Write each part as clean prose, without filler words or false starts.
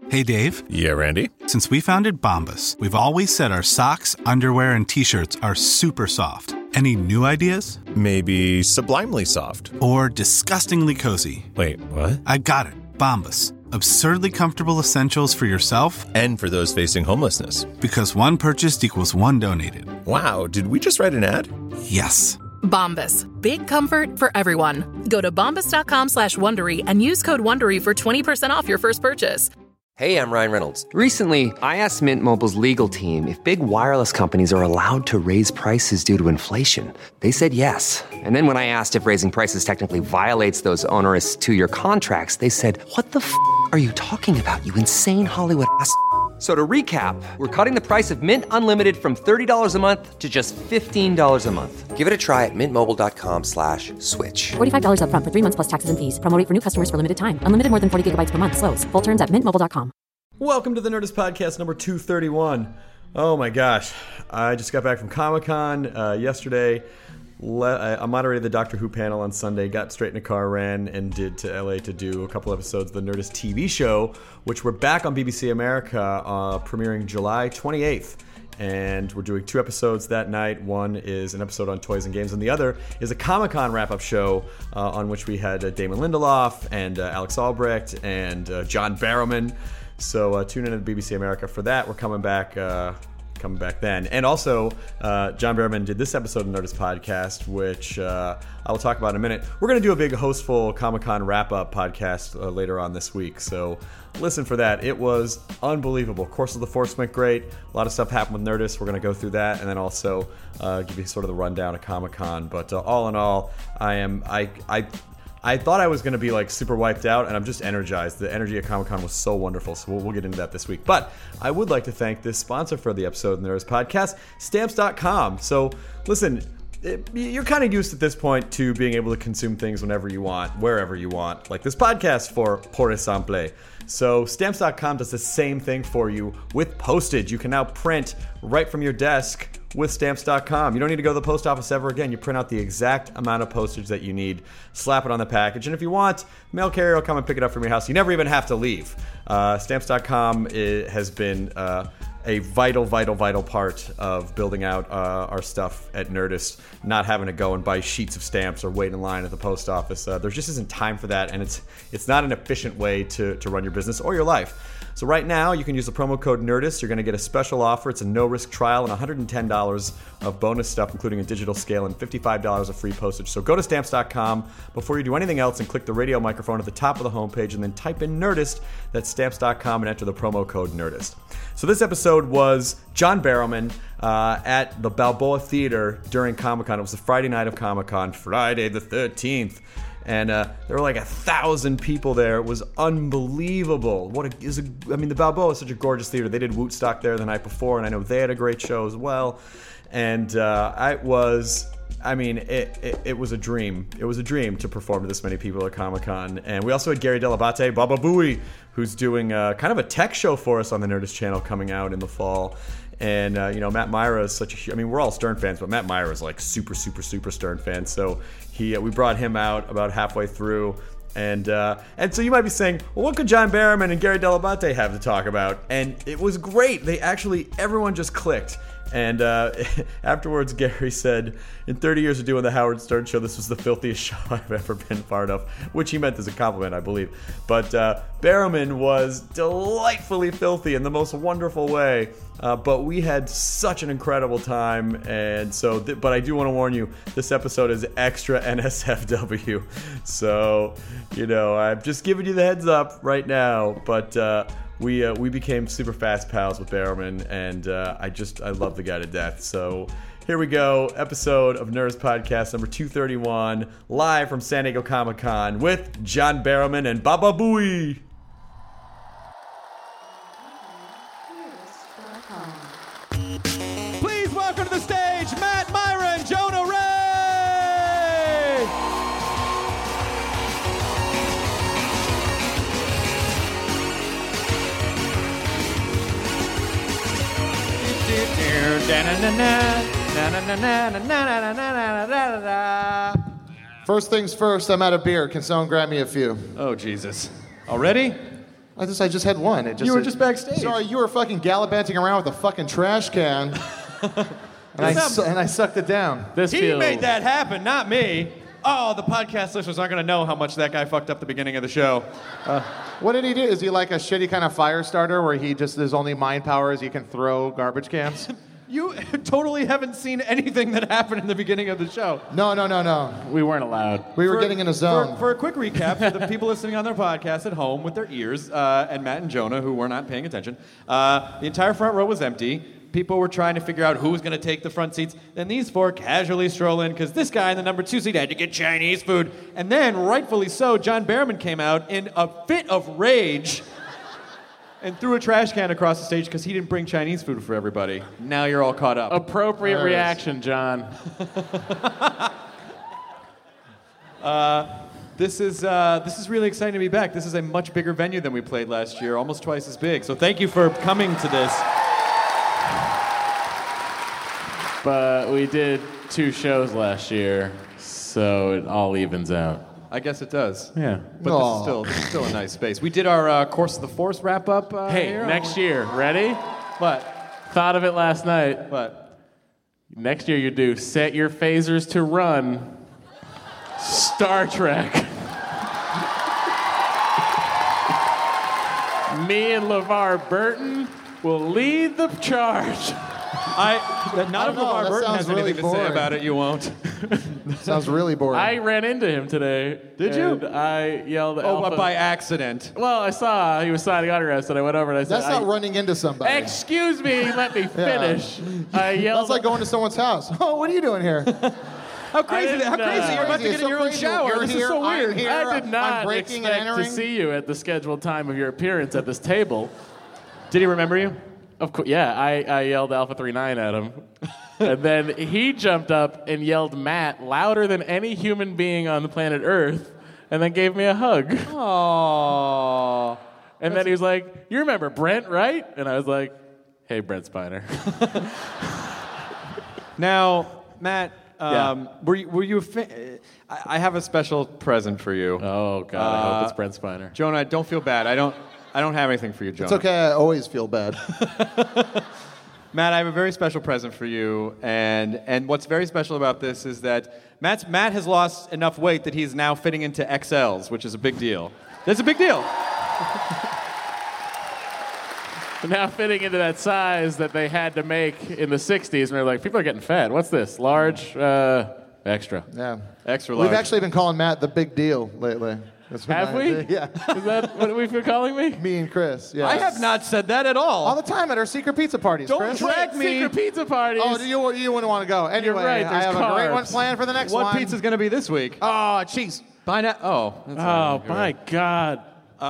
Hey, Dave. Yeah, Randy? Since we founded Bombas, we've always said our socks, underwear, and T-shirts are super soft. Any new ideas? Maybe sublimely soft. Or disgustingly cozy. Wait, what? I got it. Bombas. Absurdly comfortable essentials for yourself and for those facing homelessness. Because one purchased equals one donated. Wow, did we just write an ad? Yes. Bombas. Big comfort for everyone. Go to bombas.com/Wondery and use code WONDERY for 20% off your first purchase. Hey, I'm Ryan Reynolds. Recently, I asked Mint Mobile's legal team if big wireless companies are allowed to raise prices due to inflation. They said yes. And then when I asked if raising prices technically violates those onerous two-year contracts, they said, "What the f*** are you talking about, you insane Hollywood ass?" So to recap, we're cutting the price of Mint Unlimited from $30 a month to just $15 a month. Give it a try at mintmobile.com/switch. $45 up front for 3 months plus taxes and fees. Promo rate for new customers for limited time. Unlimited more than 40 gigabytes per month. Slows full terms at mintmobile.com. Welcome to the Nerdist Podcast number 231. Oh my gosh. I just got back from Comic-Con yesterday. I moderated the Doctor Who panel on Sunday, got straight in a car, ran, and did to LA to do a couple episodes of the Nerdist TV show, which we're back on BBC America, premiering July 28th. And we're doing 2 episodes that night. One is an episode on toys and games, and the other is a Comic-Con wrap-up show on which we had Damon Lindelof and Alex Albrecht and John Barrowman. So tune in to BBC America for that. We're coming back then. And also, John Barrowman did this episode of Nerdist Podcast, which I will talk about in a minute. We're going to do a big hostful Comic-Con wrap-up podcast later on this week, so listen for that. It was unbelievable. Course of the Force went great. A lot of stuff happened with Nerdist. We're going to go through that, and then also give you sort of the rundown of Comic-Con. But all in all, I thought I was going to be like super wiped out, and I'm just energized. The energy at Comic-Con was so wonderful, so we'll get into that this week. But I would like to thank this sponsor for the episode of the Nerdist Podcast, Stamps.com. So listen, you're kind of used at this point to being able to consume things whenever you want, wherever you want, like this podcast por exemple. So Stamps.com does the same thing for you with postage. You can now print right from your desk with Stamps.com. You don't need to go to the post office ever again. You print out the exact amount of postage that you need, slap it on the package, and if you want, mail carrier will come and pick it up from your house. You never even have to leave. Stamps.com has been a vital part of building out our stuff at Nerdist, not having to go and buy sheets of stamps or wait in line at the post office. There just isn't time for that, and it's not an efficient way to run your business or your life. So right now, you can use the promo code NERDIST. You're going to get a special offer. It's a no-risk trial and $110 of bonus stuff, including a digital scale and $55 of free postage. So go to Stamps.com before you do anything else and click the radio microphone at the top of the homepage and then type in NERDIST. That's Stamps.com and enter the promo code NERDIST. So this episode was John Barrowman at the Balboa Theater during Comic-Con. It was the Friday night of Comic-Con, Friday the 13th. And there were like 1,000 people there. It was unbelievable. The Balboa is such a gorgeous theater. They did Woodstock there the night before, and I know they had a great show as well. And it was a dream. It was a dream to perform to this many people at Comic-Con. And we also had Gary Dell'Abate, Baba Booey, who's doing kind of a tech show for us on the Nerdist channel coming out in the fall. And, Matt Myra is we're all Stern fans, but Matt Myra is like super, super, super Stern fan. So we brought him out about halfway through. And so you might be saying, well, what could John Barrowman and Gary Dell'Abate have to talk about? And it was great. Everyone just clicked. And afterwards, Gary said, in 30 years of doing the Howard Stern Show, this was the filthiest show I've ever been part of, which he meant as a compliment, I believe. But Barrowman was delightfully filthy in the most wonderful way. But we had such an incredible time. And so, but I do want to warn you, this episode is extra NSFW. So, I'm just giving you the heads up right now. But we became super fast pals with Barrowman, and I love the guy to death. So here we go, episode of Nerdist Podcast number 231, live from San Diego Comic-Con with John Barrowman and Baba Booey. Please welcome to the stage Matt Myra and Jonah Ray. First things first, I'm out of beer. Can someone grab me a few? Oh, Jesus. Already? I just had one. You were just backstage. Sorry, you were fucking gallivanting around with a fucking trash can. and I sucked it down. He made that happen, not me. Oh, the podcast listeners aren't going to know how much that guy fucked up the beginning of the show. What did he do? Is he like a shitty kind of fire starter where his only mind power is he can throw garbage cans? You totally haven't seen anything that happened in the beginning of the show. No. We weren't allowed. We were getting in a zone. For a quick recap, for the people listening on their podcast at home with their ears, and Matt and Jonah, who were not paying attention, the entire front row was empty. People were trying to figure out who was going to take the front seats. Then these four casually stroll in because this guy in the number 2 seat had to get Chinese food. And then, rightfully so, John Barrowman came out in a fit of rage and threw a trash can across the stage because he didn't bring Chinese food for everybody. Now you're all caught up. Appropriate reaction, John. This is really exciting to be back. This is a much bigger venue than we played last year, almost twice as big. So thank you for coming to this. But we did 2 shows last year, so it all evens out. I guess it does. Yeah. But this is still a nice space. We did our Course of the Force wrap-up here. Next year. Ready? What? Thought of it last night. What? Next year you do Set Your Phasers to Run, Star Trek. Me and LeVar Burton will lead the charge. Not if LeVar Burton has anything to say about it, you won't. Sounds really boring. I ran into him today. Did you? And I yelled Alpha. By accident. Well, I saw he was signing autographs, and I went over and I said... That's not running into somebody. Excuse me, let me finish. I yelled... That's like going to someone's house. Oh, what are you doing here? How crazy! You're about to get in your own shower. This is so weird. I did not expect to see you at the scheduled time of your appearance at this table. Did he remember you? Of course, yeah. I yelled Alpha 39 at him. And then he jumped up and yelled Matt louder than any human being on the planet Earth, and then gave me a hug. Aww. And then he was like, "You remember Brent, right?" And I was like, "Hey, Brent Spiner." Now, Matt, were you I have a special present for you. Oh, God, I hope it's Brent Spiner. Jonah, don't feel bad. I don't have anything for you, Jonah. It's okay, I always feel bad. Matt, I have a very special present for you, and what's very special about this is that Matt has lost enough weight that he's now fitting into XLs, which is a big deal. That's a big deal. Now fitting into that size that they had to make in the 60s, and they're like, people are getting fat. What's this? Large? Extra. Yeah. Extra large. We've actually been calling Matt the big deal lately. Have we? Yeah. Is that what we've been calling me? Me and Chris, yeah. I have not said that at all. All the time at our secret pizza parties, Don't Chris. drag me. Secret pizza parties. Oh, you wouldn't want to go. Anyway, You're right, I there's have a great carbs. one planned for the next What one. pizza's going to be this week? Oh, cheese. Find out. Oh. That's Oh, my God.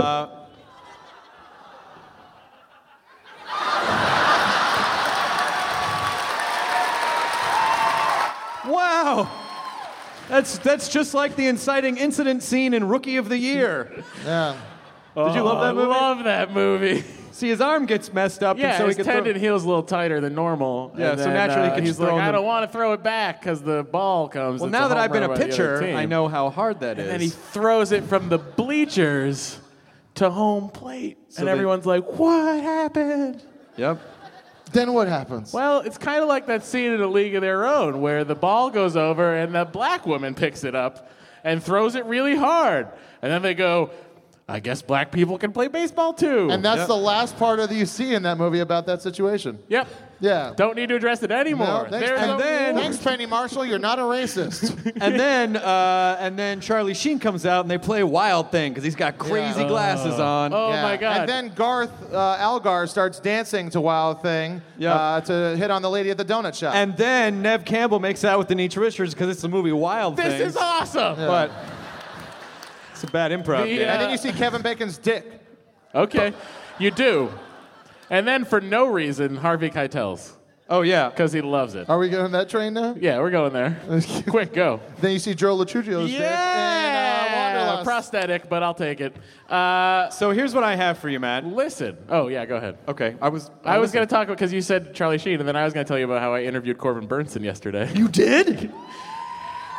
Wow. That's just like the inciting incident scene in Rookie of the Year. Yeah. Did you love that movie? I love that movie. See, his arm gets messed up, Yeah, and so he his can tendon heals a little tighter than normal. Yeah, and so then, naturally he can he's just throw like, in I the- don't want to throw it back because the ball comes. Well, It's now a that home I've been run a by the other pitcher, team. I know how hard that is. And then he throws it from the bleachers to home plate, So and they- everyone's like, "What happened?" Yep. Then what happens? Well, it's kind of like that scene in A League of Their Own where the ball goes over and the black woman picks it up and throws it really hard, and then they go, I guess black people can play baseball too. And that's the last part of you see in that movie about that situation. Yep. Yeah. Don't need to address it anymore. No, thanks, Penny Marshall. You're not a racist. and then Charlie Sheen comes out and they play Wild Thing because he's got crazy glasses on. Oh my God. And then Garth Algar starts dancing to Wild Thing to hit on the lady at the donut shop. And then Nev Campbell makes out with Denise Richards because it's the movie Wild Thing. This is awesome. But it's a bad improv. And then you see Kevin Bacon's dick. Okay, you do. And then for no reason, Harvey Keitel's. Oh, yeah. Because he loves it. Are we going that train now? Yeah, we're going there. Quick, go. Then you see Joe Latruccio's dick in Wanderlust. Prosthetic, but I'll take it. So here's what I have for you, Matt. Listen. Oh, yeah, go ahead. Okay. I was going to talk about, because you said Charlie Sheen, and then I was going to tell you about how I interviewed Corbin Burnson yesterday. You did?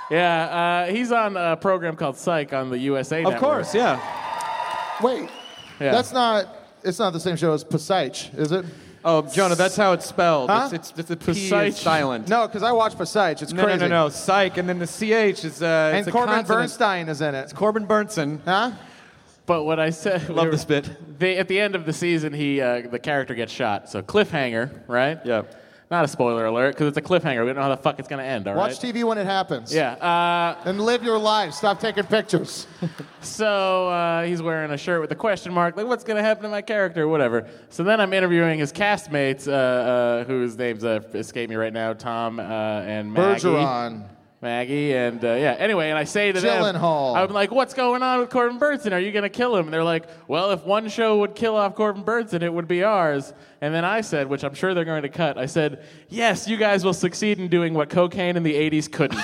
Yeah, he's on a program called Psych on the USA Network. Of course, yeah. Wait. Yeah. It's not the same show as Psych, is it? Oh, Jonah, that's how it's spelled. Huh? It's the P Psych. is silent. No, because I watched Psych. It's No, crazy. no. Psych, and then the CH is And it's a Corbin consonant. Bernstein is in it. It's Corbin Burnson. Huh? But what I said, Love this bit. at the end of the season, the character gets shot. So cliffhanger, right? Yeah. Not a spoiler alert, because it's a cliffhanger. We don't know how the fuck it's going to end, all right? Watch TV when it happens. Yeah. And live your life. Stop taking pictures. So he's wearing a shirt with a question mark, like, what's going to happen to my character, whatever. So then I'm interviewing his castmates, whose names escape me right now, Tom and Maggie. Bergeron. Maggie, and anyway, and I say to Gyllenhaal. them, I'm like, what's going on with Corbin Burnson? Are you going to kill him? And they're like, well, if one show would kill off Corbin Burnson, it would be ours. And then I said, which I'm sure they're going to cut, I said, yes, you guys will succeed in doing what cocaine in the 80s couldn't.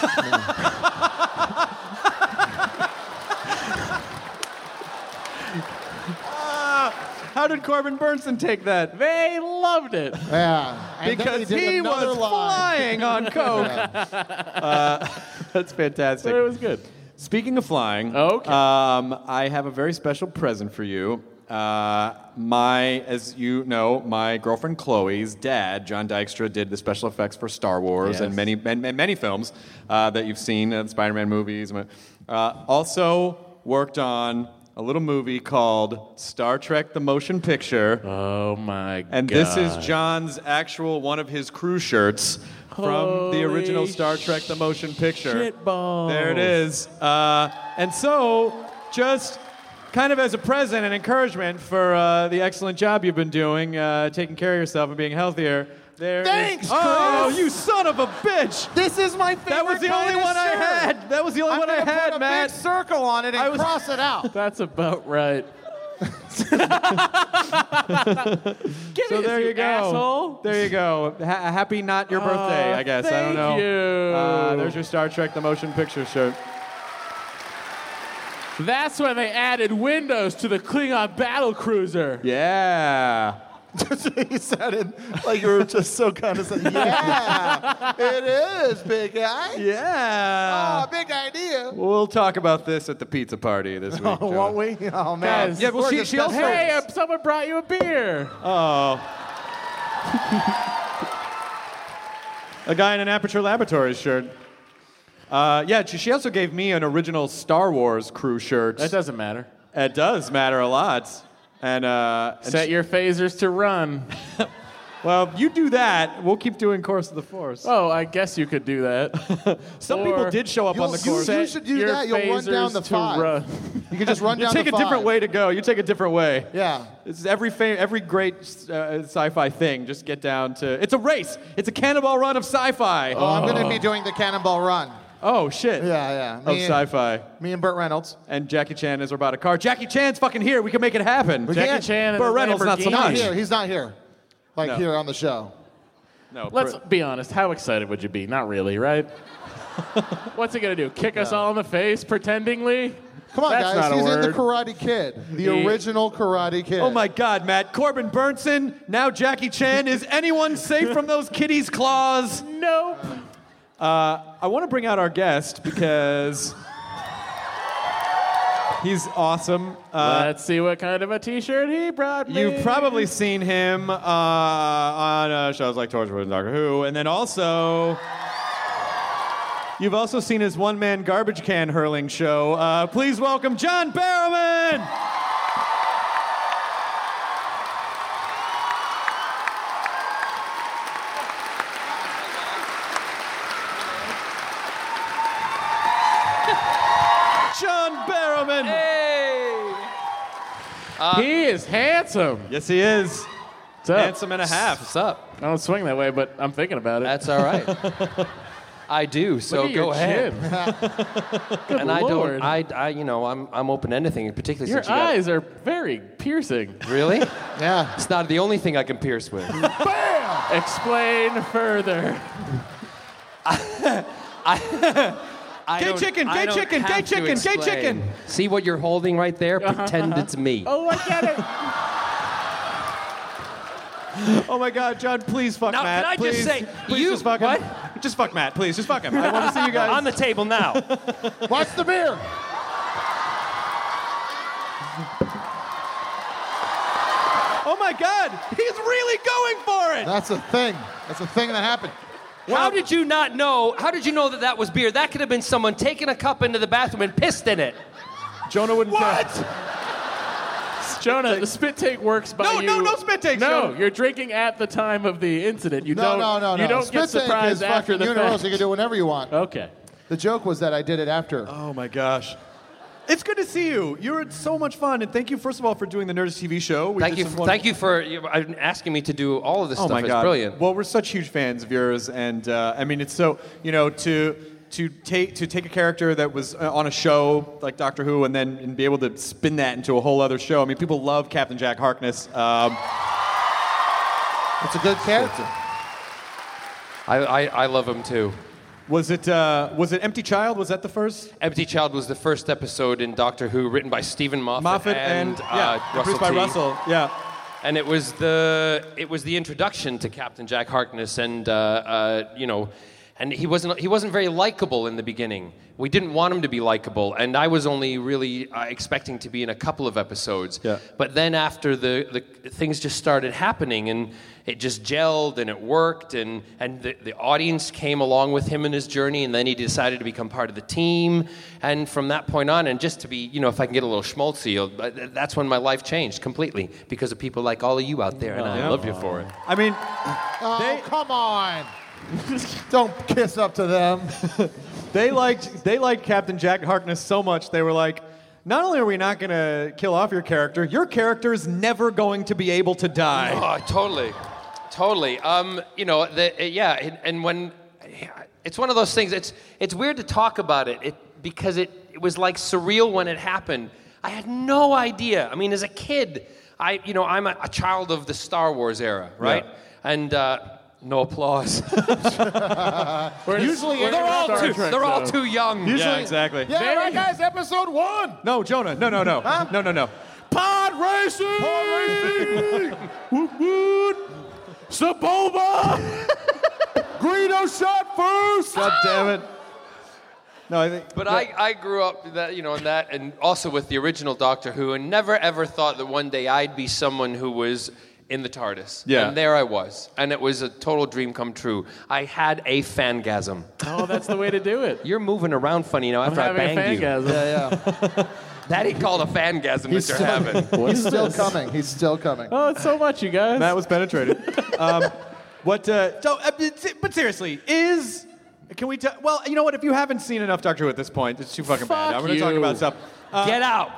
How did Corbin Burnson take that? They loved it. Yeah. And Because then he did another was line. flying on coke. That's fantastic. But it was good. Speaking of flying, Okay. I have a very special present for you. As you know, my girlfriend Chloe's dad, John Dykstra, did the special effects for Star Wars and many films that you've seen, the Spider-Man movies. Also worked on a little movie called Star Trek: The Motion Picture. Oh my god. And this is John's actual one of his crew shirts from the original Star Trek: The Motion Picture. Shitballs. There it is. And so, just kind of as a present and encouragement for the excellent job you've been doing, taking care of yourself and being healthier. Thanks, Oh, Chris. you son of a bitch! This is my favorite. That was the only kind of one I shirt. had. That was the only one I I'm gonna had, put a Matt. big circle on it and cross it out. That's about right. So there you go. Asshole. There you go. Happy not your birthday, I guess. I don't know. Thank you. There's your Star Trek: The Motion Picture shirt. That's when they added windows to the Klingon battle cruiser. Yeah. He said it like you were just so kind of saying, yeah, it is, big guy. Yeah. Oh, big idea. We'll talk about this at the pizza party this week. Oh, won't we? Oh, man. Guys, Yeah, well, she also. Hey, someone brought you a beer. Oh. A guy in an Aperture Laboratories shirt. She also gave me an original Star Wars crew shirt. That doesn't matter. It does matter a lot. And Set your phasers to run. well, you do that. We'll keep doing Course of the Force. Oh, I guess you could do that. Some people did show up on the course. You should do Your that. You'll run down the phasers to 5. run. You can just run You down take the a 5. different way to go. You take a different way. Yeah. It's every great sci-fi thing. Just get down to. It's a race. It's a cannonball run of sci-fi. Oh, I'm going to be doing the Cannonball Run. Oh shit. Yeah. Of sci-fi. Me and Burt Reynolds. And Jackie Chan is about a car. Jackie Chan's fucking here. We can make it happen. Jackie Chan and Burt the Reynolds not so Lamborghini. Not much. here. He's not here. Like No. here on the show. No. Let's be honest. How excited would you be? Not really, right? What's he gonna do? Kick us all in the face, pretendingly? Come on, That's guys. not a He's in the word. Karate Kid. The original Karate Kid. Oh my God, Matt. Corbin Burnson. Now Jackie Chan. Is anyone safe from those kitties' claws? Nope. I want to bring out our guest because he's awesome. Let's see what kind of a T-shirt he brought me. You've probably seen him on shows like Torchwood and Doctor Who, and then also you've also seen his one-man garbage can hurling show. Please welcome John Barrowman. John Barrowman. He is handsome. Yes, he is. What's up? Handsome and a half. What's up? I don't swing that way, but I'm thinking about it. That's all right. I do. So Look at go your ahead. chin. Good And Lord. I'm open to anything, particularly Your since you got. eyes are very piercing. Really? Yeah. It's not the only thing I can pierce with. Explain further. Gay chicken, gay chicken, gay chicken, gay chicken. See what you're holding right there? Pretend it's me. Oh, I get it. Oh my God, John! Please fuck Now, Matt. can I please, just say, please you just fuck him. what? Just fuck Matt, please. Just fuck him. I want to see you guys On the table now. Watch the beer. my God, he's really going for it. That's a thing. That's a thing that happened. How did you not know? How did you know that was beer? That could have been someone taking a cup into the bathroom and pissed in it. Jonah wouldn't What? Jonah, the spit take works by you. No spit takes. No, Jonah. you're drinking at the time of the incident. You No. You don't Spit get take surprised is after fucking the universal. fact. You can do whatever you want. Okay. The joke was that I did it after. Oh my gosh. It's good to see you. You're so much fun, and thank you first of all for doing the Nerdist TV show. Thank you for asking me to do all of this stuff. Oh my It's God. brilliant. Well, we're such huge fans of yours, and I mean, it's so to take a character that was on a show like Doctor Who, and be able to spin that into a whole other show. I mean, people love Captain Jack Harkness. It's a good character. I love him too. Was it Empty Child? Was that the first? Empty Child was the first episode in Doctor Who, written by Stephen Moffat and Russell produced by T. Russell. Yeah. And it was the introduction to Captain Jack Harkness, and and he wasn't very likable in the beginning. We didn't want him to be likable, and I was only really expecting to be in a couple of episodes. Yeah. But then after the things just started happening, and it just gelled, and it worked, and the audience came along with him in his journey, and then he decided to become part of the team. And from that point on, and just to be, if I can get a little schmaltzy, that's when my life changed completely, because of people like all of you out there, and I love you for it. I mean, Come on. Don't kiss up to them. They liked Captain Jack Harkness so much, they were like, not only are we not going to kill off your character's never going to be able to die. Oh, totally. And when it's one of those things, it's weird to talk about it because it was like surreal when it happened. I had no idea. I mean, as a kid, I'm a child of the Star Wars era, right? Yeah. And no applause. Usually They're all too young. Yeah, exactly. Yeah, right, guys, episode 1. No, Jonah. No. Huh? No. Pod racing! Woot woot! Sebulba! Greedo shot first! God damn it. No, I think. But I grew up in that, and also with the original Doctor Who, and never ever thought that one day I'd be someone who was in the TARDIS. Yeah. And there I was. And it was a total dream come true. I had a fangasm. Oh, that's the way to do it. You're moving around funny now after I I'm having banged a you. fangasm. Yeah. That ain't called a fangasm He's that you're having. He's still coming. He's still coming. Oh, it's so much, you guys. Matt was penetrated. But seriously, can we tell? Well, you know what? If you haven't seen enough Doctor Who at this point, it's too fucking bad. I'm going to talk you. about stuff. Get out.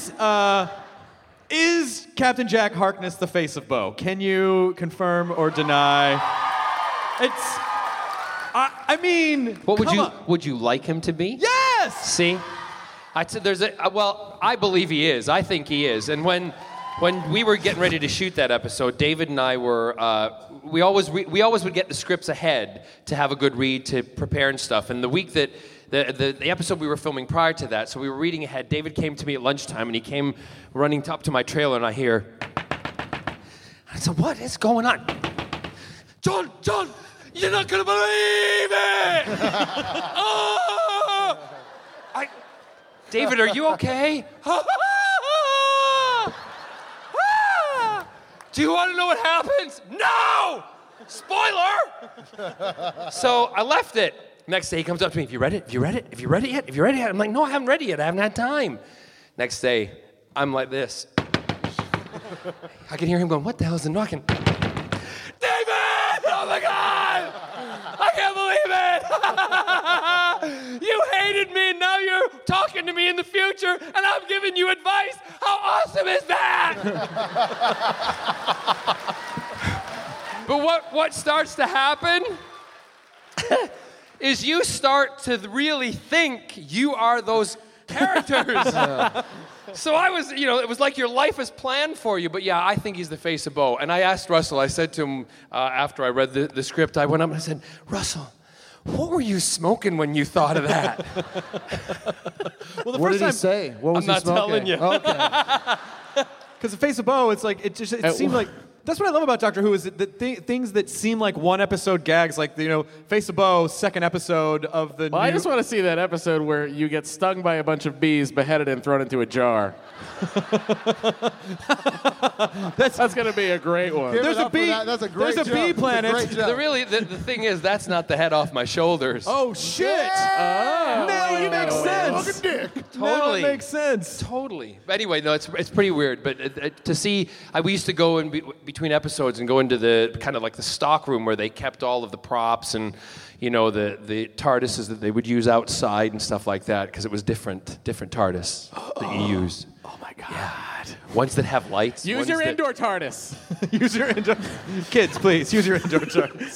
Is Captain Jack Harkness the face of Bo? Can you confirm or deny? I mean, What come on. would you like him to be? Yes. See? I believe he is. I think he is. And when we were getting ready to shoot that episode, David and I were we always would get the scripts ahead to have a good read, to prepare and stuff. And the week that the episode we were filming prior to that, so we were reading ahead, David came to me at lunchtime, and he came running up to my trailer, and I said, what is going on? John, you're not going to believe it! Oh! David, are you okay? Do you want to know what happens? No! Spoiler! So I left it. Next day he comes up to me, have you read it? Have you read it yet? I'm like, no, I haven't read it yet. I haven't had time. Next day, I'm like this. I can hear him going, what the hell is the knocking? David! Oh my God! I can't believe it! You hated me, and now you're talking to me in the future, and I'm giving you advice. How awesome is that? But what starts to happen is you start to really think you are those characters. So I was, it was like your life is planned for you. But yeah, I think he's the face of Bo. And I asked Russell, I said to him after I read the script, I went up and I said, Russell, what were you smoking when you thought of that? Well, What did he say? What was I'm he not smoking? telling you. Okay. Because the face of Bo, it's like it seemed like That's what I love about Doctor Who is that things that seem like one episode gags, like Face of Beau, second episode of the. Well, I just want to see that episode where you get stung by a bunch of bees, beheaded, and thrown into a jar. That's going to be a great one. There's a bee. That's a great There's a joke. bee planet. The thing is, that's not the head off my shoulders. Oh shit! Oh, now it makes sense. Now it makes sense. Totally. But anyway, no, it's pretty weird. But to see, we used to go in between episodes and go into the kind of like the stock room where they kept all of the props and the TARDISes that they would use outside and stuff like that because it was different TARDIS that you used. Oh my God. Yeah. Ones that have lights. Use your indoor TARDIS. Use your indoor. Kids, please use your indoor TARDIS.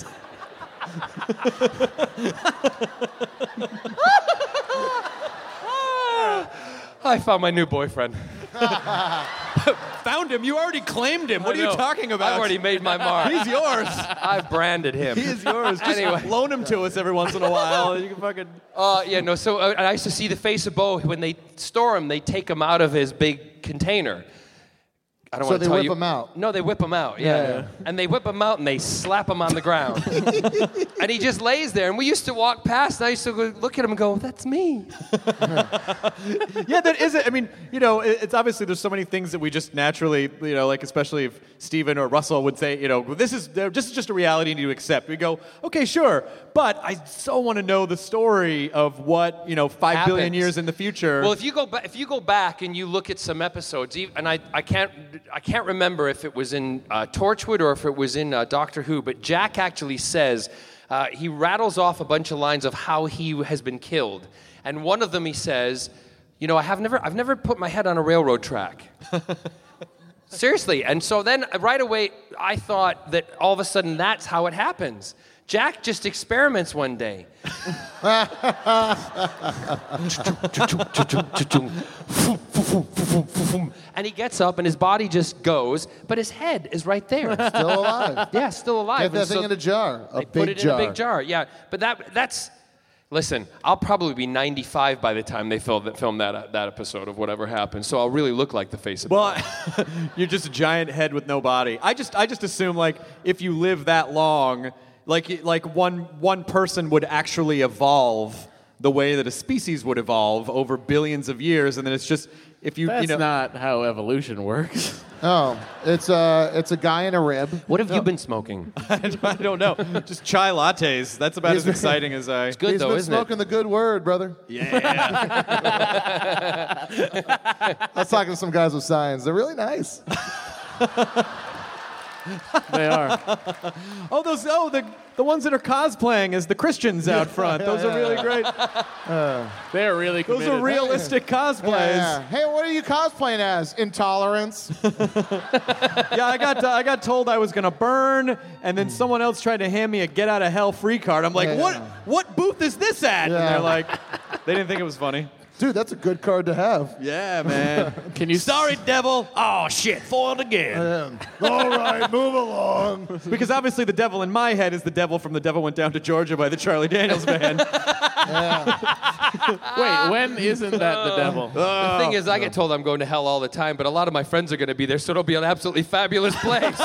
I found my new boyfriend. Found him? You already claimed him. What are you talking about? I've already made my mark. He's yours. I've branded him. He is yours. Just loan him to us every once in a while. You can fucking. So I used to see the Face of Beau when they store him. They take him out of his big container. I don't So want to they tell whip you. him out. No, they whip him out. Yeah. And they whip him out and they slap him on the ground. And he just lays there. And we used to walk past. And I used to go look at him and go, "That's me." Yeah, that is it. I mean, it's obviously there's so many things that we just naturally, like especially if Steven or Russell would say, this is just a reality you need to accept. We go, okay, sure, but I so want to know the story of what 5 billion years in the future. Well, if you go back and you look at some episodes, and I can't remember if it was in Torchwood or if it was in Doctor Who, but Jack actually says he rattles off a bunch of lines of how he has been killed, and one of them he says, I've never put my head on a railroad track. Seriously. And so then right away I thought that all of a sudden that's how it happens. Jack just experiments one day. And he gets up and his body just goes, but his head is right there. Still alive. Yeah, still alive. Get that thing in a jar. Put it in a big jar. Yeah, but that's... Listen, I'll probably be 95 by the time they film that episode of whatever happened, so I'll really look like the Face of Beau. Well, you're just a giant head with no body. I just assume like if you live that long, like one person would actually evolve the way that a species would evolve over billions of years, and then it's just if you That's not how evolution works. Oh, it's a guy in a rib. What have you been smoking? I don't know. Just chai lattes. That's about as exciting as I. It's good He's though, been isn't smoking it? the good word, brother. Yeah. I was talking to some guys with signs. They're really nice. They are. The ones that are cosplaying as the Christians out front. Those are really great. They're really committed. Those are realistic cosplays. Yeah. Hey, what are you cosplaying as? Intolerance. Yeah, I got told I was gonna burn, and then someone else tried to hand me a get out of hell free card. I'm like, what booth is this at? Yeah. And they're like, they didn't think it was funny. Dude, that's a good card to have. Yeah, man. Can you? Sorry, devil. Oh shit, foiled again. All right, move along. Because obviously the devil in my head is the devil from The Devil Went Down to Georgia by the Charlie Daniels Band. Wait, when isn't that the devil? The thing is, I get told I'm going to hell all the time, but a lot of my friends are going to be there, so it'll be an absolutely fabulous place.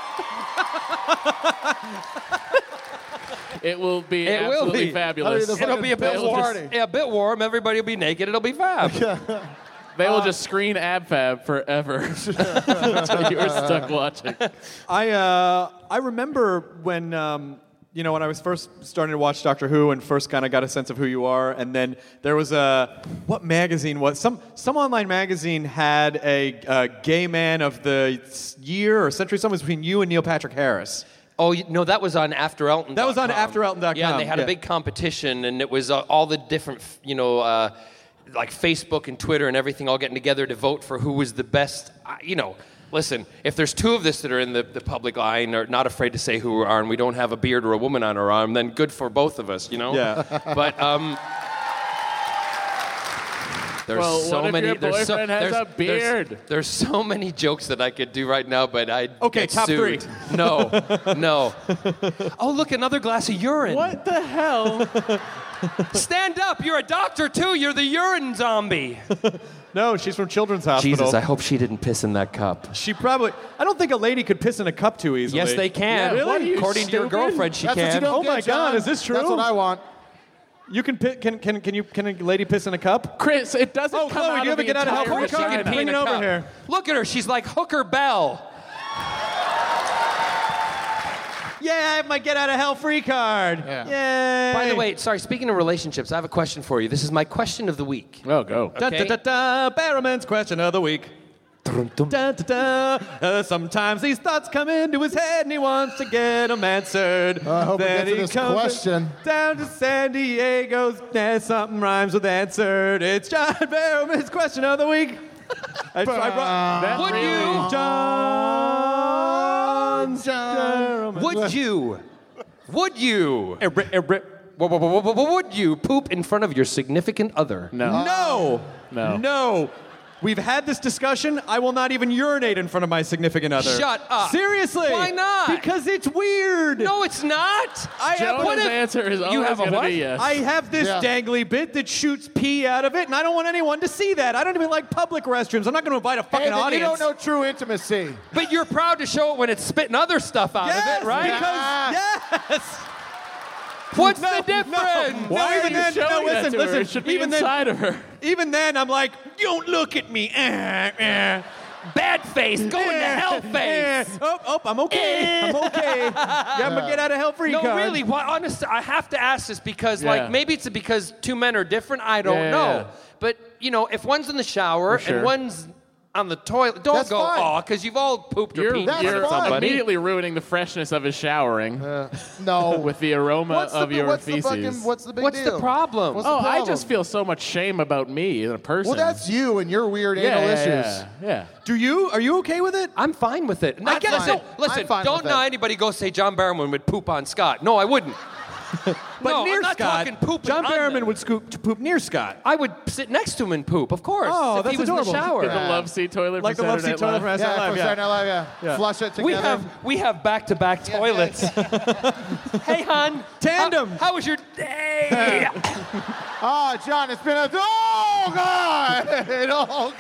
It will be absolutely fabulous. It'll be a bit warm. Yeah, a bit warm. Everybody will be naked. It'll be fab. They will just screen AbFab forever until you're stuck watching. I remember when when I was first starting to watch Doctor Who and first kind of got a sense of who you are, and then there was what magazine was some online magazine had a gay man of the year or century, something between you and Neil Patrick Harris. Oh, no, that was on AfterElton.com. That was on AfterElton.com. Yeah, and they had a big competition, and it was all the different, like Facebook and Twitter and everything all getting together to vote for who was the best. Listen, if there's two of us that are in the public eye and are not afraid to say who we are, and we don't have a beard or a woman on our arm, then good for both of us, Yeah. But there's so what many. if your boyfriend has a beard? There's so many jokes that I could do right now, but I'd get top sued. 3. No. Oh, look, another glass of urine. What the hell? Stand up. You're a doctor, too. You're the urine zombie. No, she's from Children's Hospital. Jesus, I hope she didn't piss in that cup. She probably... I don't think a lady could piss in a cup too easily. Yes, they can. Yeah, really? According to your girlfriend, she That's what you can. don't Oh, get, my John. God, is this true? That's what I want. You can can a lady piss in a cup? Chris, it doesn't come Chloe, out do you of ever the get out of hell entire for a She car? can vagina. pee in Bring a it over cup. here. Look at her. She's like Hooker Bell. Yeah, I have my get out of hell free card. Yeah. Yay. By the way, sorry, speaking of relationships, I have a question for you. This is my question of the week. Oh, go. Okay. Barrowman's question of the week. Sometimes these thoughts come into his head and he wants to get them answered. I hope then we get to this comes question. down to San Diego. Something rhymes with answered. It's John Barrowman's question of the week. I brought Would you? Would you poop in front of your significant other? No. No. We've had this discussion. I will not even urinate in front of my significant other. Shut up. Seriously. Why not? Because it's weird. No, it's not. Jonah's answer is always have a going to what? be yes. I have this dangly bit that shoots pee out of it, and I don't want anyone to see that. I don't even like public restrooms. I'm not going to invite a fucking Hey, then audience. you don't know true intimacy. But you're proud to show it when it's spitting other stuff out of it, right? Yes. What's the difference? Why are even you then, showing that listen, to her? listen. It should be Even then- inside of her. Even then, I'm like, don't look at me. Bad face, go into hell face. Oh, I'm okay. I'm okay. Yeah, I'm gonna get out of hell free No, card. really. What? Honestly, I have to ask this because, Yeah. maybe it's because two men are different. I don't know. Yeah. But if one's in the shower For sure. and one's on the toilet, don't That's go fine. because you've all pooped or You're, peed in front you're of somebody. immediately ruining the freshness of his showering No. with the aroma of your feces. What's the big What's deal? the problem? What's the Oh, I problem? just feel so much shame about me in a person. Well, that's you and your weird anal issues. Yeah. Are you okay with it? I'm fine with it. I'm fine. Listen, I'm fine don't with know it. anybody go say John Barrowman would poop on Scott. No, I wouldn't. But no, near I'm not Scott, talking pooping John on Barrowman them. would poop near Scott. I would sit next to him and poop, of course. Oh, if that's he was adorable. in the shower. In the love seat toilet Like from the love Saturday seat Night toilet Live. from Yeah, Saturday from Night Saturday Night Live, yeah. Flush it together. We have back-to-back toilets. Hey, hon. Tandem. How was your day? Oh, John, it's been oh, God. Oh,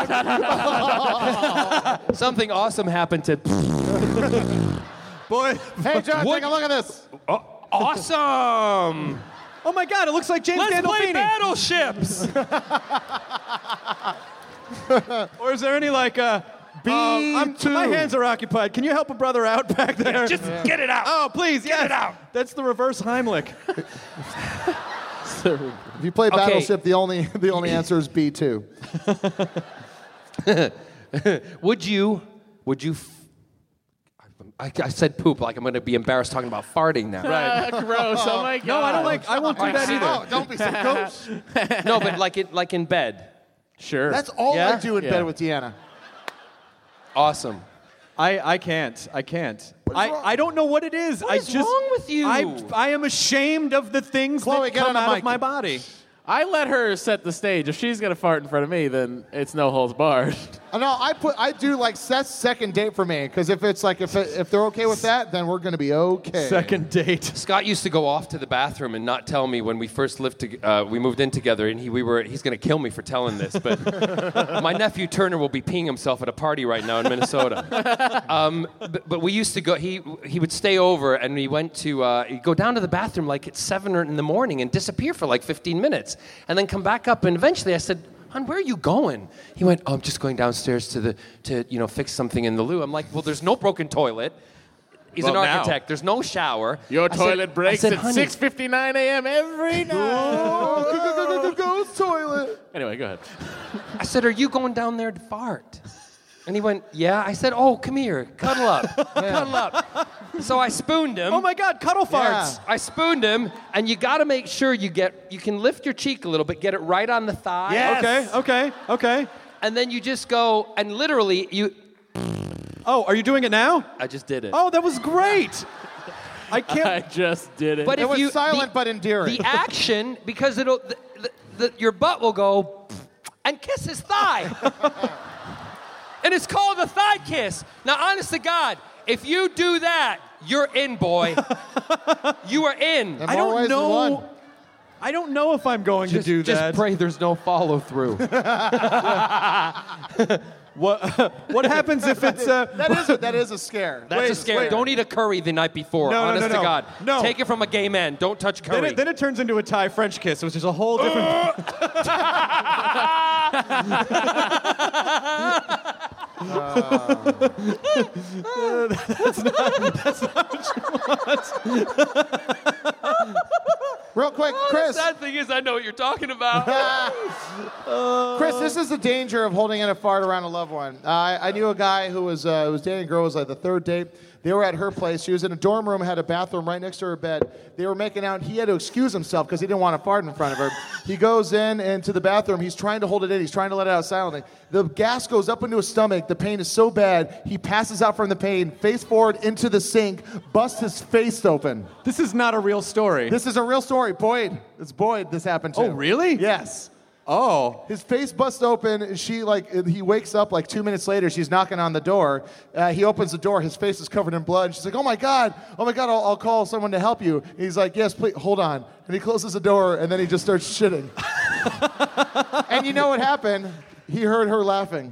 God. Something awesome happened to. Boy. Hey, John, take a look at this. Awesome. Oh my God! It looks like James Let's play Gandolfini. battleships. Or is there any like B2. my hands are occupied. Can you help a brother out back there? Just get it out. Oh, please, Get it out. That's the reverse Heimlich. If you play Okay. Battleship, the only answer is B2. Would you? I said poop like I'm going to be embarrassed talking about farting now. Right. Gross. Oh my God. No, I don't like. I won't do that either. Oh, don't be so coach. No, but like in bed. Sure. That's all Yeah? I do in Yeah. bed with Deanna. Awesome. I can't. I don't know what it is. What is wrong with you? I am ashamed of the things Chloe, that get come on the out mic. of my body. I let her set the stage. If she's gonna fart in front of me, then it's no holds barred. No, I do like Seth's second date for me because if it's like if they're okay with that, then we're gonna be okay. Second date. Scott used to go off to the bathroom and not tell me when we first we moved in together, and he's going to kill me for telling this, but my nephew Turner will be peeing himself at a party right now in Minnesota. But we used to go. He would stay over, and we went to he'd go down to the bathroom like at 7 in the morning and disappear for like 15 minutes, and then come back up. And eventually, I said, "Hon, where are you going?" He went, "Oh, I'm just going downstairs to fix something in the loo." I'm like, "Well, there's no broken toilet." He's Well, an now. architect. There's no shower. Your I said- toilet breaks I said, at "Honey, 6:59 a.m. every night. Ghost toilet. Anyway, go ahead. I said, "Are you going down there to fart?" And he went, "Yeah." I said, "Oh, come here. Cuddle up. Cuddle up." So I spooned him. Oh my God, cuddle farts. I spooned him, and you got to make sure you can lift your cheek a little bit, get it right on the thigh. Yes. Okay. And then you just go, and literally, Oh, are you doing it now? I just did it. Oh, that was great. I can't. I just did it. But It if was you, silent but endearing. The action, because your butt will go and kiss his thigh. And it's called a thigh kiss. Now, honest to God, if you do that, you're in, boy. You are in. In I more don't ways than know. one. I don't know if I'm going to do that. Just pray there's no follow through. What happens if it's that is a scare. That's a scare. Don't eat a curry the night before. No, honest no, no, to God. no. Take it from a gay man. Don't touch curry. Then it turns into a Thai French kiss, which is a whole different. That's not what you want. Real quick, Chris. The sad thing is, I know what you're talking about. Chris, this is the danger of holding in a fart around a loved one. I knew a guy who was dating a girl. It was like the third date. They were at her place. She was in a dorm room, had a bathroom right next to her bed. They were making out. He had to excuse himself because he didn't want to fart in front of her. He goes into the bathroom. He's trying to hold it in. He's trying to let it out silently. The gas goes up into his stomach. The pain is so bad, he passes out from the pain, face forward into the sink, busts his face open. This is not a real story. This is a real story. Boyd. It's Boyd this happened to. Oh, really? Yes. Oh. His face busts open. He wakes up 2 minutes later. She's knocking on the door. He opens the door. His face is covered in blood. She's like, oh my God, I'll call someone to help you. And he's like, yes, please, hold on. And he closes the door, and then he just starts shitting. And you know what happened? He heard her laughing.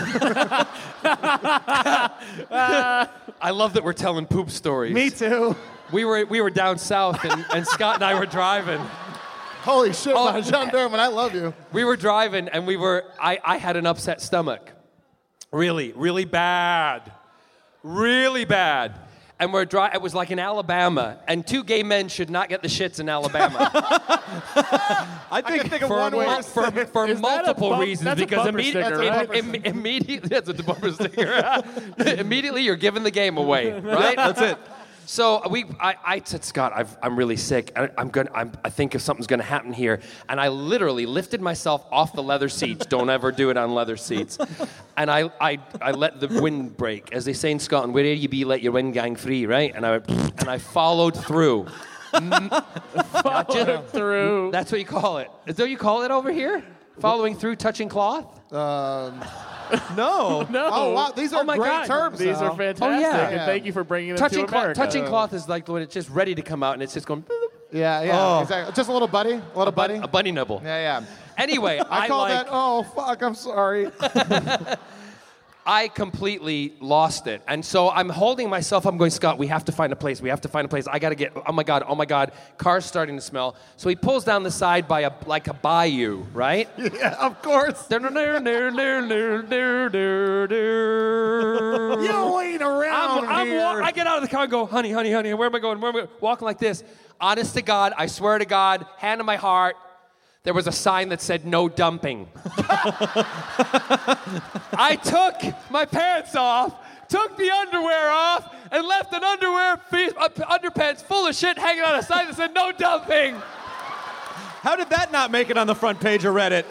I love that we're telling poop stories. Me too. We were down south, and Scott and I were driving. Holy shit, John Durham, I love you. We were driving, and I had an upset stomach. Really, really bad. Really bad. And it was like in Alabama, and 2 gay men should not get the shits in Alabama. I think of one way for multiple reasons, that's because immediately that's a bumper sticker. Immediately you're giving the game away, right? That's it. So I said, Scott, I'm really sick. I think if something's gonna happen here, and I literally lifted myself off the leather seats. Don't ever do it on leather seats. And I let the wind break, as they say in Scotland. Where you be, let your wind gang free, right? And I followed through. Followed through. That's what you call it. Is that what you call it over here? Following through, touching cloth? No. Oh, wow. These are great terms. These are fantastic. Oh, yeah. And thank you for bringing them to America. Touching cloth is like when it's just ready to come out, and it's just going... Yeah, exactly. Just a little buddy. A buddy. A bunny nibble. Yeah. Anyway, I call that, oh, fuck, I'm sorry. I completely lost it. And so I'm holding myself. I'm going, Scott, we have to find a place. I got to get, oh my God. Car's starting to smell. So he pulls down the side by a bayou, right? Yeah, of course. You ain't around here. I get out of the car and go, honey, where am I going? Walking like this. Honest to God, I swear to God, hand on my heart, there was a sign that said no dumping. I took my pants off, took the underwear off, and left an underpants full of shit hanging on a sign that said no dumping. How did that not make it on the front page of Reddit?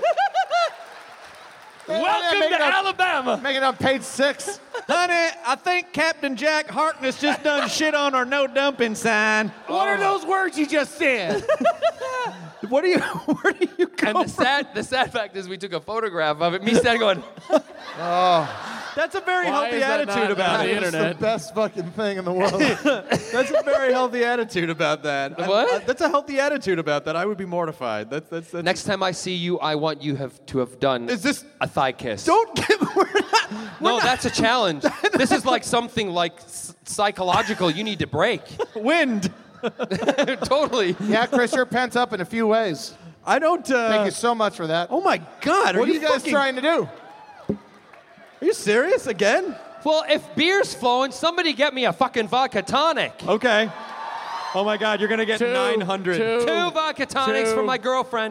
Welcome to Alabama. Make it on page 6. Honey, I think Captain Jack Harkness just done shit on our no dumping sign. What are those words you just said? Where do you go? And the sad fact is we took a photograph of it. Me standing going, That's a very Why healthy is that attitude not about on it. the internet? It's the best fucking thing in the world. That's a very healthy attitude about that. What? That's a healthy attitude about that. I would be mortified. That's next time I see you, I want you to have done a thigh kiss. Don't get... No, that's a challenge. This is like something like psychological you need to break. Wind. Totally. Yeah, Chris, you're pent up in a few ways. I don't... Thank you so much for that. Oh, my God. What are you guys trying to do? Are you serious again? Well, if beer's flowing, somebody get me a fucking vodka tonic. Okay. Oh, my God. You're going to get 900. Two vodka tonics for my girlfriend.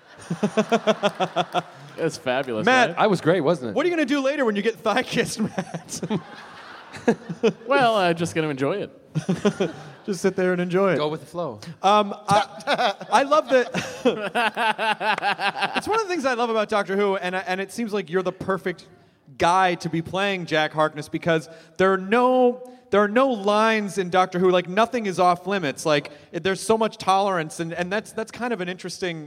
That's fabulous, Matt, right? I was great, wasn't it? What are you going to do later when you get thigh kissed, Matt? Well, I'm just going to enjoy it. Just sit there and enjoy it. Go with the flow. I love that. It's one of the things I love about Doctor Who, and it seems like you're the perfect guy to be playing Jack Harkness, because there are no lines in Doctor Who. Like, nothing is off limits. Like, there's so much tolerance, and that's kind of an interesting,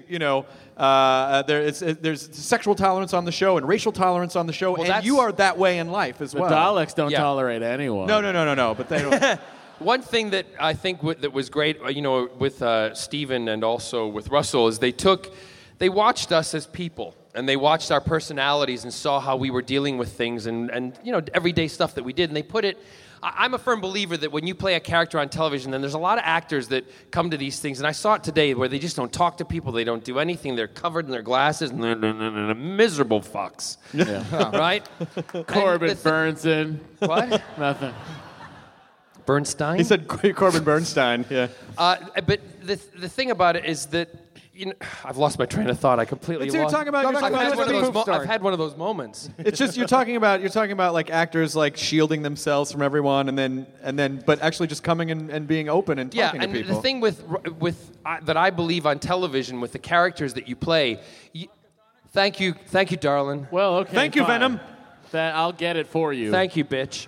there's sexual tolerance on the show and racial tolerance on the show, and you are that way in life as well. The Daleks don't tolerate anyone. No, but they don't. One thing that I think that was great, with Steven and also with Russell, is they watched us as people, and they watched our personalities and saw how we were dealing with things and everyday stuff that we did, and they put it. I'm a firm believer that when you play a character on television, then there's a lot of actors that come to these things, and I saw it today where they just don't talk to people, they don't do anything, they're covered in their glasses, and they're miserable fucks. Yeah. Right? Corbin Burnson. What? Nothing. He Bernstein? said Corbin Bernstein, yeah. But the thing about it is that, I've lost my train of thought. I completely You're lost. talking about I've had one of those moments. It's just you're talking about like actors like shielding themselves from everyone, and then but actually just coming and being open and talking to people. The thing with that I believe on television with the characters that you play. Thank you, darling. Well, okay. Thank you, fine. Venom. That I'll get it for you. Thank you, bitch.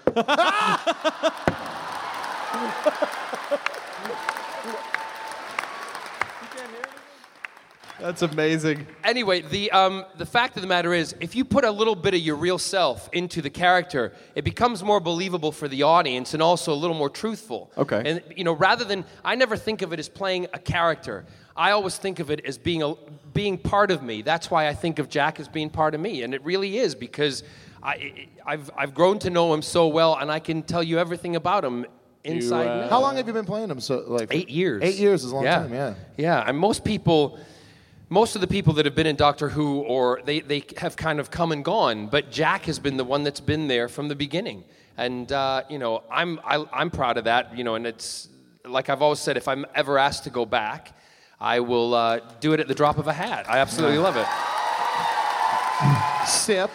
That's amazing. Anyway, the fact of the matter is, if you put a little bit of your real self into the character, it becomes more believable for the audience and also a little more truthful. Okay. And rather than, I never think of it as playing a character. I always think of it as being part of me. That's why I think of Jack as being part of me, and it really is because I've grown to know him so well, and I can tell you everything about him. Inside and out. How long have you been playing him? 8 years. 8 years is a long time, yeah. Yeah, and most of the people that have been in Doctor Who, or they have kind of come and gone, but Jack has been the one that's been there from the beginning. And, I'm proud of that, and it's, like I've always said, if I'm ever asked to go back, I will do it at the drop of a hat. I absolutely love it. Sip.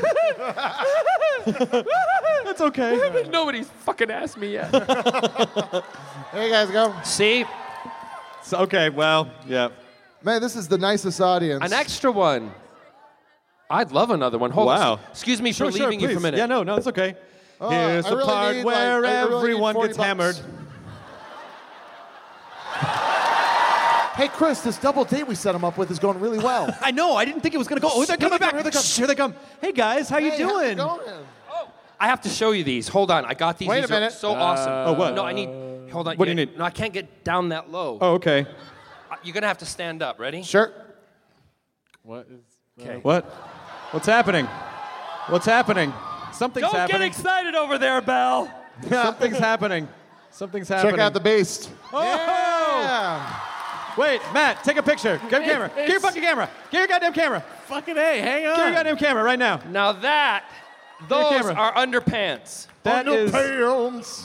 That's okay. Nobody's fucking asked me yet. There you guys go. See? So, okay, well, yeah. Man, this is the nicest audience. An extra one. I'd love another one. Hold Wow. on. Excuse me for Sure, leaving you for a please. minute. Yeah, no, it's okay. Here's I the really part need, where I really need everyone 40 gets bucks. hammered. Hey, Chris, this double date we set him up with is going really well. I know. I didn't think it was going to go. Oh, they're coming back. Here they come. Hey, guys. How you doing? I have to show you these. Hold on. I got these. Wait a These are minute. so awesome. Oh, what? No, I need... Hold on. What do you need? No, I can't get down that low. Oh, okay. You're going to have to stand up. Ready? Sure. What is... Okay. What? What's happening? What's happening? Something's Don't happening. get excited over there, Belle. Something's happening. Something's happening. Check out the beast. Oh! Yeah. Wait, Matt, take a picture. Get a camera. Get your fucking camera. Get your goddamn camera. Fucking A, hang on. Get your goddamn camera right now. Now that... Those camera. are underpants. That is... Underpants.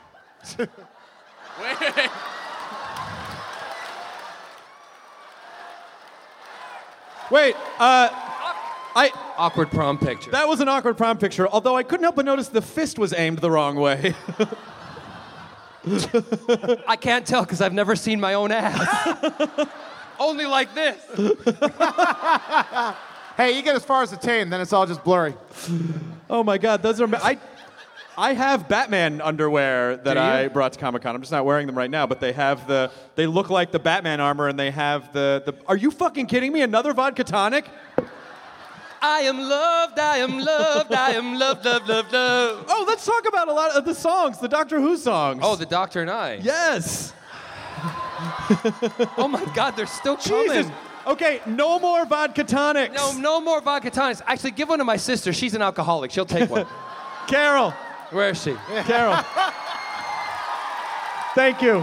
Wait. Wait, Awkward prom picture. that was an awkward prom picture, although I couldn't help but notice the fist was aimed the wrong way. I can't tell because I've never seen my own ass. Only like this. Hey, you get as far as the taint, then it's all just blurry. Oh my God, those are... I have Batman underwear that I brought to Comic-Con. I'm just not wearing them right now, but they have they look like the Batman armor, and they have the... Are you fucking kidding me? Another vodka tonic? I am loved, I am loved, I am loved, loved, loved, loved. Oh, let's talk about a lot of the songs, the Doctor Who songs. Oh, the Doctor and I. Yes. Oh my God, they're still coming. Jesus. Okay, no more vodka tonics. No more vodka tonics. Actually, give one to my sister. She's an alcoholic. She'll take one. Carol. Where is she? Carol. Thank you.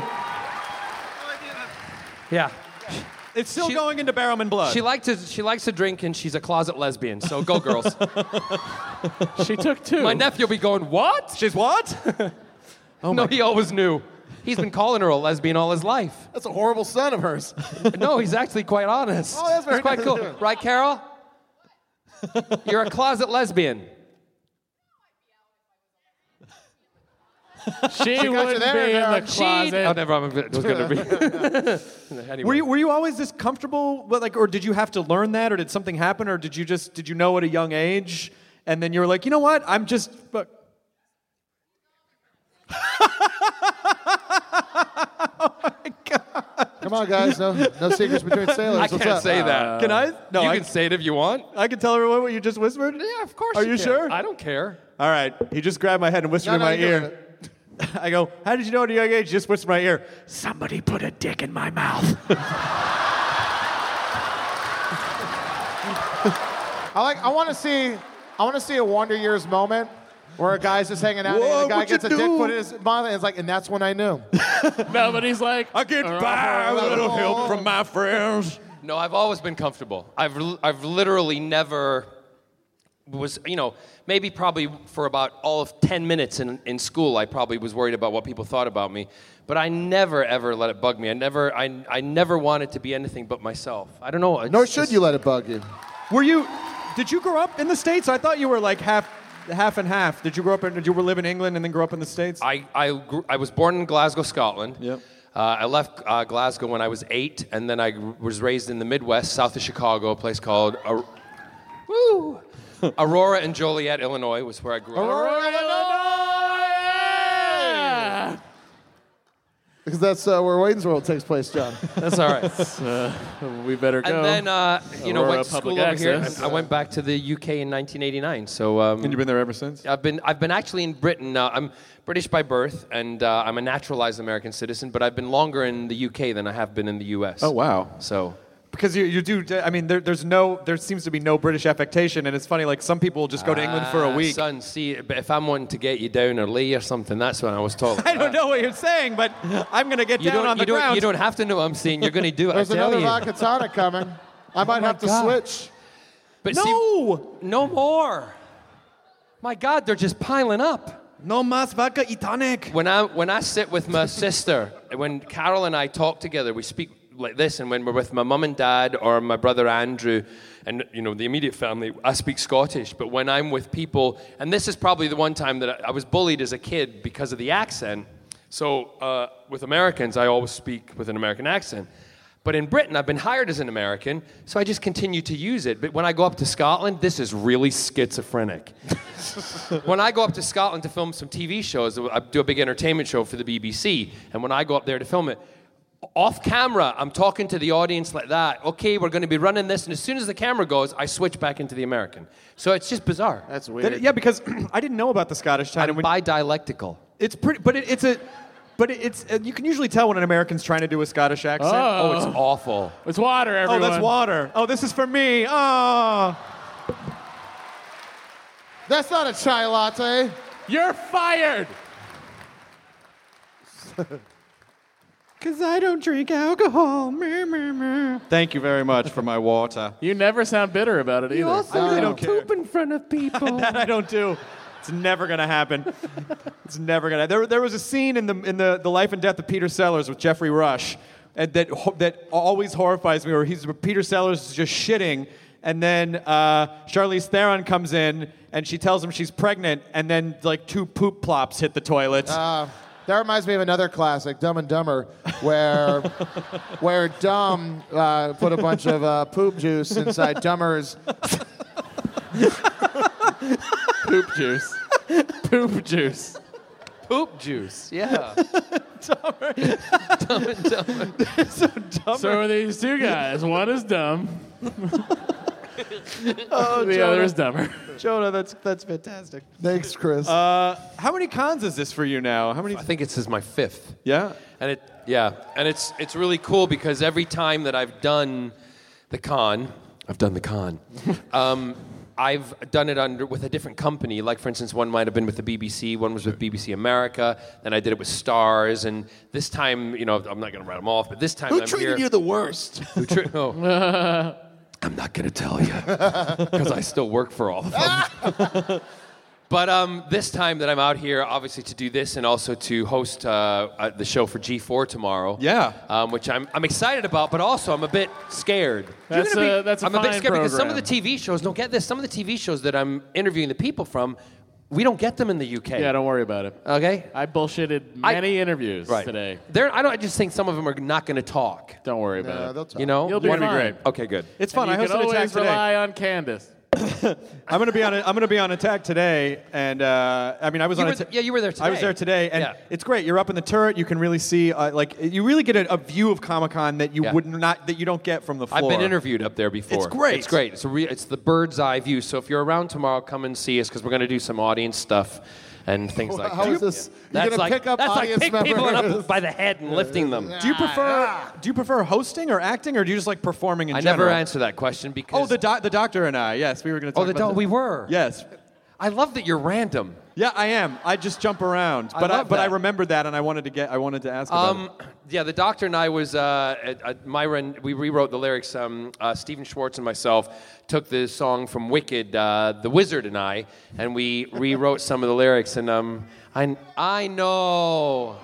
Yeah. It's still going into Barrowman blood. She likes to drink, and she's a closet lesbian. So go, girls. She took 2. My nephew will be going, what? She's what? No, he always knew. He's been calling her a lesbian all his life. That's a horrible son of hers. No, he's actually quite honest. Oh, that's very quite nice cool. to hear. Right, Carol? You're a closet lesbian. She wouldn't there, be in the Darren. closet. Oh, never mind. It was going to be. Anyway. Were you always this comfortable, or did you have to learn that, or did something happen, or did you know at a young age, and then you were like, you know what, I'm just... Come on, guys. No secrets between sailors. I What's can't up? say that. Can I? No, you I can say it if you want. I can tell everyone what you just whispered? Yeah, of course. Are you can. sure? I don't care. All right. He just grabbed my head and whispered No, in my you're doing ear. I go, how did you know at a young age? Just whispered in my ear, somebody put a dick in my mouth. I want to see a Wonder Years moment where a guy's just hanging out and the guy gets a dick put in his mouth and it's like, and that's when I knew. No, but he's like, I get by with a little help from my friends. No, I've always been comfortable. I've literally never was, maybe probably for about all of 10 minutes in school, I probably was worried about what people thought about me. But I never, ever let it bug me. I never wanted to be anything but myself. I don't know. Nor should you let it bug you. Did you grow up in the States? I thought you were like half and half. Did you live in England and then grow up in the States? I was born in Glasgow, Scotland. Yep. I left Glasgow when I was 8, and then I was raised in the Midwest, south of Chicago, a place called Aurora and Joliet, Illinois, was where I grew up. Aurora, Illinois! Because that's where Wayne's World takes place, John. That's all right. We better go. And then, went to school over here. Access. I went back to the UK in 1989. So. And you've been there ever since? I've been actually in Britain now. I'm British by birth, and I'm a naturalized American citizen. But I've been longer in the UK than I have been in the US. Oh wow! So. Because you do, I mean, there seems to be no British affectation, and it's funny, like some people just go to England for a week. Son, see, but if I'm wanting to get you down or lay or something, that's when I was told. I don't know what you're saying, but I'm going to get down on the ground. You don't have to know what I'm saying. You're going to do it. There's another vodka tonic coming. I might have to switch. But no! No more. My God, they're just piling up. No mas vodka y tonic. When I sit with my sister, when Carol and I talk together, we speak like this, and when we're with my mum and dad or my brother Andrew and the immediate family, I speak Scottish. But when I'm with people, and this is probably the one time that I was bullied as a kid because of the accent. So with Americans, I always speak with an American accent. But in Britain, I've been hired as an American, so I just continue to use it. But when I go up to Scotland, this is really schizophrenic. When I go up to Scotland to film some TV shows, I do a big entertainment show for the BBC, and when I go up there to film it, off camera, I'm talking to the audience like that. Okay, we're going to be running this, and as soon as the camera goes, I switch back into the American. So it's just bizarre. That's weird. Yeah, because I didn't know about the Scottish side. I'm bi-dialectical. It's pretty, but it's you can usually tell when an American's trying to do a Scottish accent. Oh, it's awful. It's water, everyone. Oh, that's water. Oh, this is for me. Oh. That's not a chai latte. You're fired. Because I don't drink alcohol. Thank you very much for my water. You never sound bitter about it either. You also don't poop in front of people. That I don't do. It's never going to happen. It's never going to. There was a scene in the Life and Death of Peter Sellers with Jeffrey Rush, and that always horrifies me. Where Peter Sellers is just shitting, and then Charlize Theron comes in and she tells him she's pregnant, and then like 2 poop plops hit the toilet. That reminds me of another classic, Dumb and Dumber, where Dumb put a bunch of poop juice inside Dumber's. Poop juice. Poop juice. Poop juice, yeah. Dumber. Dumb and Dumber. So dumber. So are these two guys. One is dumb. Oh, the other is dumber. Jonah, that's fantastic. Thanks, Chris. How many cons is this for you now? How many? I think this is my 5th. Yeah. And it's really cool because every time that I've done the con, I've done it with a different company. Like, for instance, one might have been with the BBC, one was with BBC America, then I did it with Stars, and this time, I'm not going to write them off, but this time Who I'm treated here. you the worst? I'm not going to tell you because I still work for all of them. But this time that I'm out here, obviously to do this and also to host the show for G4 tomorrow. Yeah. Which I'm excited about, but also I'm a bit scared. That's a I'm a bit fine scared because some of program. the TV shows, don't get this, some of the TV shows that I'm interviewing the people from, we don't get them in the UK. Yeah, don't worry about it. Okay? I bullshitted many interviews today. I just think some of them are not going to talk. Don't worry about it. They'll talk. You'll do One would fine. be great. Okay, good. It's fun. And I you can hosted Attack always today. rely on Candace. I'm gonna be on Attack today, and I was on. You were there today. I was there today, and Yeah. it's great. You're up in the turret. You can really see, you really get a view of Comic-Con that you that you don't get from the floor. I've been interviewed up there before. It's great. It's great. It's the bird's eye view. So if you're around tomorrow, come and see us because we're going to do some audience stuff. and things like How that. is this? Yeah. You're gonna pick up that's audience like pick people members. up by the head and lifting them. Do you prefer hosting or acting, or do you just like performing in I general? never answer that question because. Oh, the doctor and I. Yes, we were going to talk about that. We were. Yes. I love that you're random. Yeah, I am. I just jump around, but love I that. remembered that, and I wanted to ask about it. Yeah, the doctor and I was Myron. We rewrote the lyrics. Stephen Schwartz and myself took the song from Wicked, "The Wizard and I," and we rewrote some of the lyrics. And I know.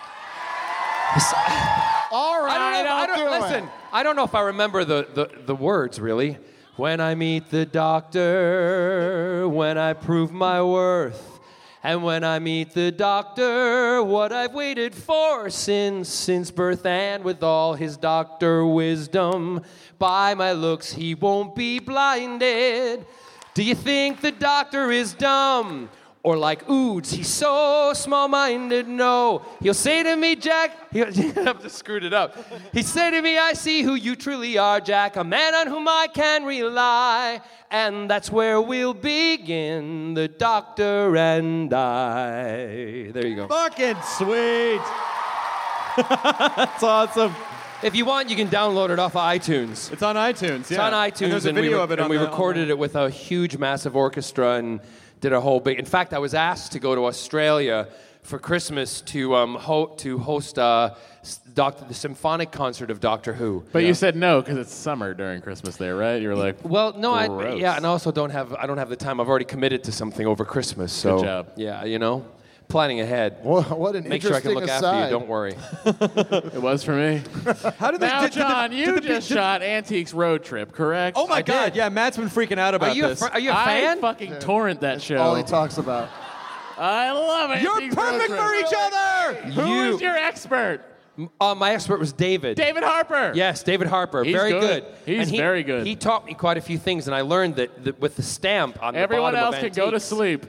All right, Listen, I don't know if I remember the words really. When I meet the doctor, when I prove my worth, and when I meet the doctor, what I've waited for since birth, and with all his doctor wisdom, by my looks he won't be blinded. Do you think the doctor is dumb? Or like Oods, he's so small-minded, no. He'll say to me, Jack, I've just screwed it up. He'll say to me, I see who you truly are, Jack, a man on whom I can rely. And that's where we'll begin, the doctor and I. There you go. Fucking sweet. That's awesome. If you want, you can download it off of iTunes. It's on iTunes, It's on iTunes. And there's a video of it and on we the- recorded it with a huge, massive orchestra and did a whole big... In fact, I was asked to go to Australia for Christmas to host the symphonic concert of Doctor Who. But you said no because it's summer during Christmas there, right? You were like, Well, no, gross. and I also don't have the time. I've already committed to something over Christmas. So, Good job. Yeah, planning ahead. What an Make sure I can look interesting after you. aside. Don't worry. It was for me. How did they? Now, John, you just shot Antiques Road Trip, correct? Oh my God! Yeah, Matt's been freaking out about this. Are you a I fan? fucking torrent that show. All he talks about. I love it. You're perfect for each other. Who is your expert? My expert was David. David Harper. Yes, David Harper. He's very good. good. He's And very good. He taught me quite a few things, and I learned that with the stamp on Everyone the bottom else of can go to Antiques- sleep.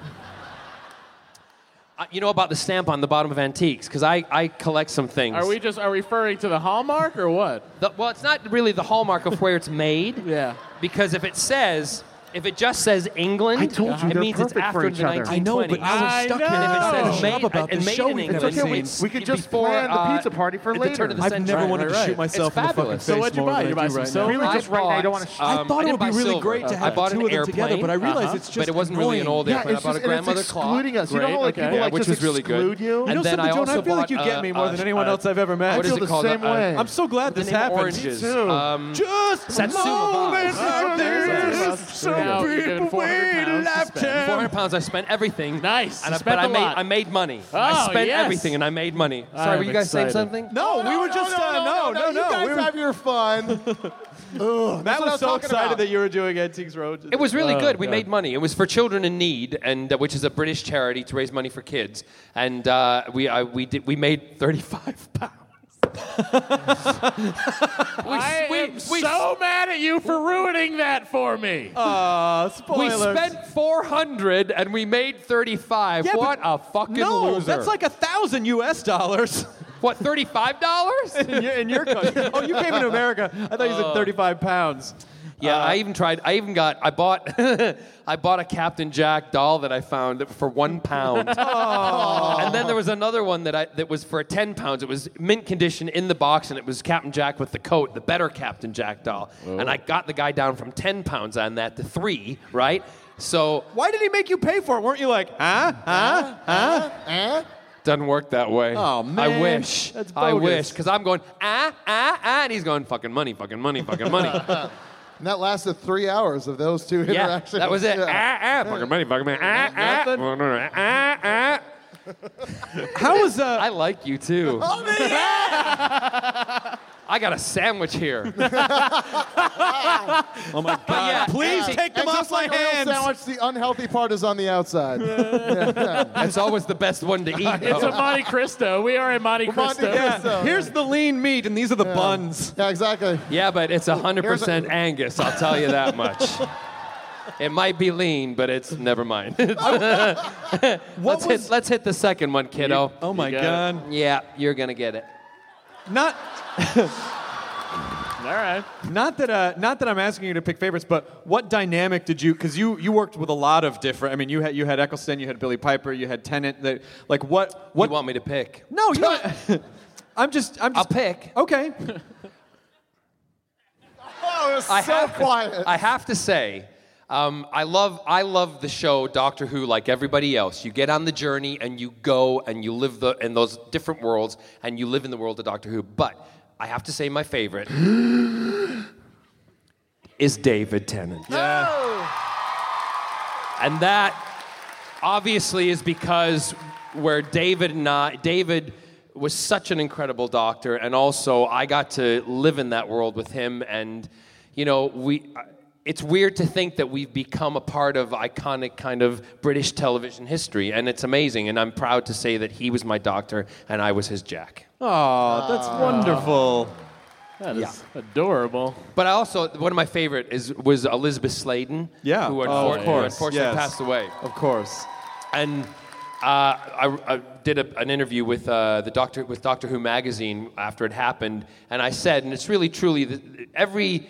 You know about the stamp on the bottom of Antiques, because I collect some things. Are we referring to the hallmark or what? Well, it's not really the hallmark of where it's made. Yeah. Because if it just says England, I told you, it they're means it's perfect for after each the other. 1920s. I know, but I was stuck here. And if it I says know. made, about and this made show in we England, could've it seen. means We could just before, plan the pizza party for at later. the turn of the I've century. never wanted to Right. shoot myself It's in the fucking fabulous. face So what'd you more buy? than You I buy do some right silver? now. Really just right now, you don't want to. I thought it didn't would be buy really silver. great to I have bought two an of them airplane. together, but I realized it's just But it wasn't really an old Yeah, airplane. I it's bought a just, and it's grandmother clock. excluding us. You know Great, how like okay. people Yeah, like which just was really good. exclude you? You know And then something, I Jonah? I also feel like you bought, get me more than anyone else I've ever met. What is feel it the called? same way. I'm so glad the this name happened. Oranges. Me too. Just Satsuma moments Vibes. out there. So now you're giving 400 pounds to spend. 400 pounds. I spent everything. Nice. And You I, spent but I a made lot. I made money. Oh, I spent yes. everything and I made money. Sorry, I'm were you guys saying excited. something? No, we were just no. You guys we were, have your fun. Matt That's what I was was so talking excited about. that you were doing Antiques Road. It was really good. We God. made money. It was for Children in Need, and which is a British charity to raise money for kids. And we made 35 pounds. I am so mad at you for ruining that for me. We Spoilers. spent 400 and we made 35. Yeah, What but- a fucking No, loser! that's like $1,000 US. what, $35? in your country. Oh, you came into America. I thought you said 35 pounds. Yeah, I bought I bought a Captain Jack doll that I found for £1. And then there was another one that was for 10 pounds. It was mint condition in the box, and it was Captain Jack with the coat, the better Captain Jack doll. And I got the guy down from 10 pounds on that to 3, right? So Why did he make you pay for it? Weren't you like, doesn't work that way. Oh, man. I wish. That's I bogus. wish, because I'm going and he's going fucking money, fucking money, fucking money. And that lasted 3 hours of those two Yeah, interactions. that was it. Yeah. Fucking money, fucking money. How was I like you too. I got a sandwich here. Oh my God! yeah, Please and- take them And off just my like a real hands. sandwich, the unhealthy part is on the outside. That's always the best one to eat. It's a Monte Cristo. We are a Monte Cristo. Yeah, here's the lean meat, and these are the buns. Yeah, exactly. Yeah, but it's 100% Angus. I'll tell you that much. It might be lean, but it's never mind. Let's hit the second one, kiddo. Oh my got God! Yeah, you're gonna get it. Not. All right. Not that I'm asking you to pick favorites, but what dynamic did you? Because you worked with a lot of different. I mean, you had Eccleston, you had Billy Piper, you had Tennant. What? You want me to pick? No, you. I'm just. I'll pick. Okay. Oh, it was so quiet. I have to say, I love the show Doctor Who like everybody else. You get on the journey and you go and you live in those different worlds and you live in the world of Doctor Who. But I have to say my favorite is David Tennant. Yeah. And that obviously is because where David was such an incredible doctor, and also I got to live in that world with him, and it's weird to think that we've become a part of iconic kind of British television history, and it's amazing, and I'm proud to say that he was my doctor and I was his Jack. Oh, that's wonderful. That is adorable. But I also, one of my favorite was Elizabeth Sladen, who unfortunately passed away. Of course. And I did an interview with Doctor Who magazine after it happened, and I said, and it's really truly every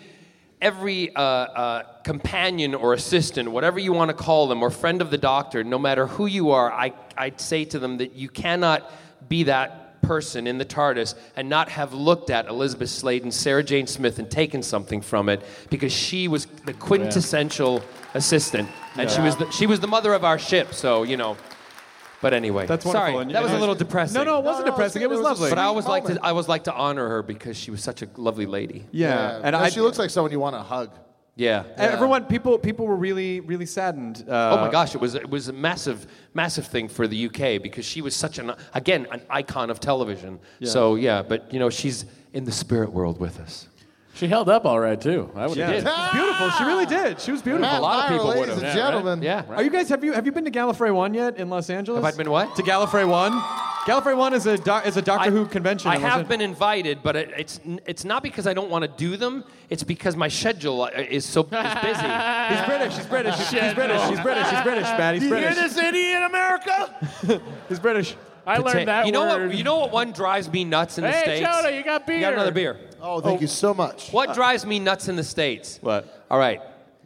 companion or assistant, whatever you want to call them, or friend of the Doctor, no matter who you are, I'd say to them that you cannot be that person in the TARDIS and not have looked at Elizabeth Sladen, Sarah Jane Smith, and taken something from it, because she was the quintessential assistant, and she was the mother of our ship. So But anyway, that's wonderful. Sorry, that was a little depressing. No, it wasn't depressing. It was lovely. But I always like to honor her because she was such a lovely lady. Yeah, and she looks like someone you want to hug. Yeah. Everyone, people were really, really saddened. Oh my gosh, it was a massive thing for the UK because she was such an icon of television. Yeah. So but she's in the spirit world with us. She held up all right too. I would have. She did. She's beautiful. She really did. She was beautiful. Matt a lot of people Meyer, would have. ladies and gentlemen. Right? Yeah. Are you guys have you been to Gallifrey 1 yet in Los Angeles? Have I been what? To Gallifrey 1? Gallifrey 1 is a Doctor Who convention. I have been invited, but it's not because I don't want to do them. It's because my schedule is busy. He's British. He's British. He's British, man. He's British. You hear this idiot in America? He's British. I learned that word. You know what one drives me nuts in the States? Hey, Jonah, you got beer. You got another beer. Oh, thank you so much. What drives me nuts in the States? What? All right.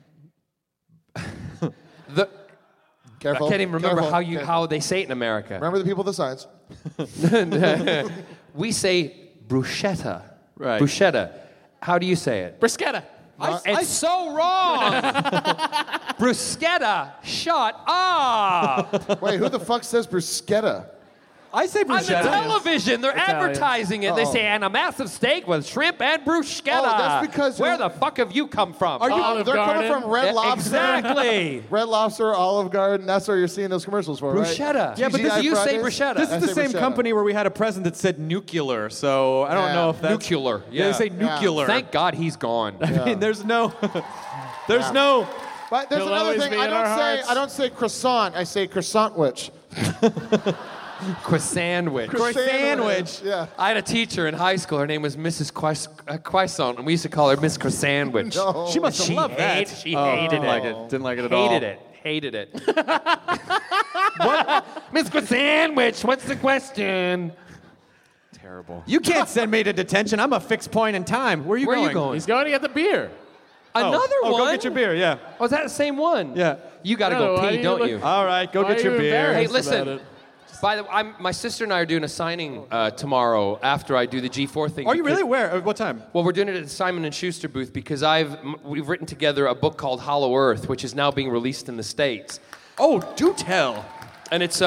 Careful. I can't even remember Careful. how they say it in America. Remember the people with the signs. We say bruschetta. Right. Bruschetta. How do you say it? Bruschetta. It's so wrong. Bruschetta. Shut up. Wait, who the fuck says bruschetta? I say On the bruschetta. television, they're advertising it. They say, and a massive steak with shrimp and bruschetta. Oh, that's because Where the fuck have you come from? Are you? Olive They're Garden. coming from Red Lobster. Exactly. Red Lobster, Olive Garden. That's where you're seeing those commercials for, right? Bruschetta. Yeah, but TGI you say Fridays? bruschetta. This I is the say same bruschetta. company where we had a present that said nuclear, so I don't know if that's... Nuclear. Yeah, they say nuclear. Thank God he's gone. I mean, there's no... There's no... But there's He'll another always thing. be in our hearts. I don't say croissant. I say croissant-wich. Croissant-wich. Croissant-wich. Yeah. I had a teacher in high school. Her name was Mrs. Croissant, and we used to call her Miss Croissant-wich. No. She must have loved that. She hated it. Didn't like it at all. Hated it. What? Miss Croissant-wich, what's the question? Terrible. You can't send me to detention. I'm a fixed point in time. Where are you going? He's going to get the beer. Another one? Go get your beer, yeah. Oh, is that the same one? Yeah. You got to No, go why pee, you don't look- you? All right, go Why get are your you beer. embarrassed Hey, listen. about it? By the way, my sister and I are doing a signing tomorrow after I do the G4 thing. Are you really? Where? At what time? Well, we're doing it at the Simon & Schuster booth because we've written together a book called Hollow Earth, which is now being released in the States. Oh, do tell. And it's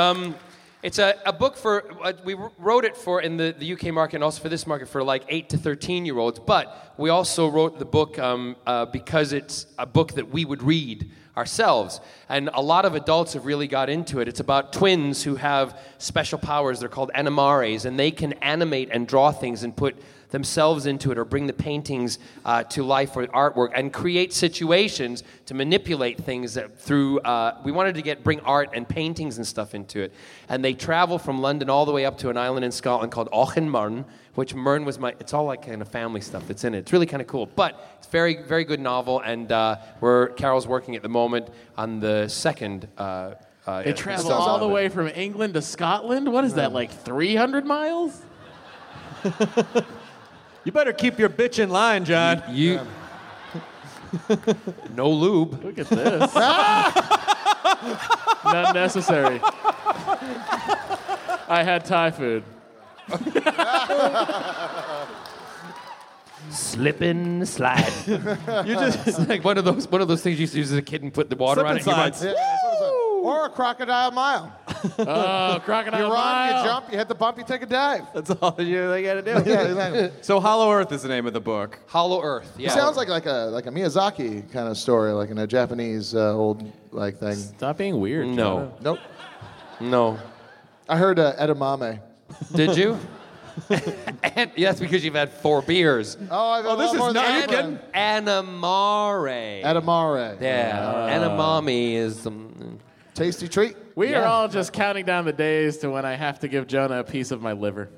a book for, we wrote it for in the UK market and also for this market for like 8 to 13-year-olds. But we also wrote the book because it's a book that we would read ourselves. And a lot of adults have really got into it. It's about twins who have special powers. They're called animares, and they can animate and draw things and put themselves into it or bring the paintings to life or artwork and create situations to manipulate things that through, we wanted to bring art and paintings and stuff into it. And they travel from London all the way up to an island in Scotland called Auchenmarn, which Mern was it's all like kind of family stuff that's in it. It's really kind of cool. But it's very, very good novel, and Carol's working at the moment on the second. They travel all the way from England to Scotland? What is that, like 300 miles? You better keep your bitch in line, John. You. No lube. Look at this. Not necessary. I had Thai food. Slip and slide. You just It's like one of those things you used to use as a kid and put the water Slip on and it. And you slide. might- Or a crocodile mile. Oh, crocodile You run, mile. you jump, you hit the bump, you take a dive. That's all you got to do. Yeah, exactly. So Hollow Earth is the name of the book. Hollow Earth. Yeah. It sounds like a Miyazaki kind of story, like in a Japanese old thing. Stop being weird. No. Nope. No. I heard edamame. Did you? And that's because you've had 4 beers. Oh, I've had this a lot more is than not- that. are you kidding? Anamare. Edamame. Yeah. Edamame is Tasty treat. We are all just counting down the days to when I have to give Jonah a piece of my liver.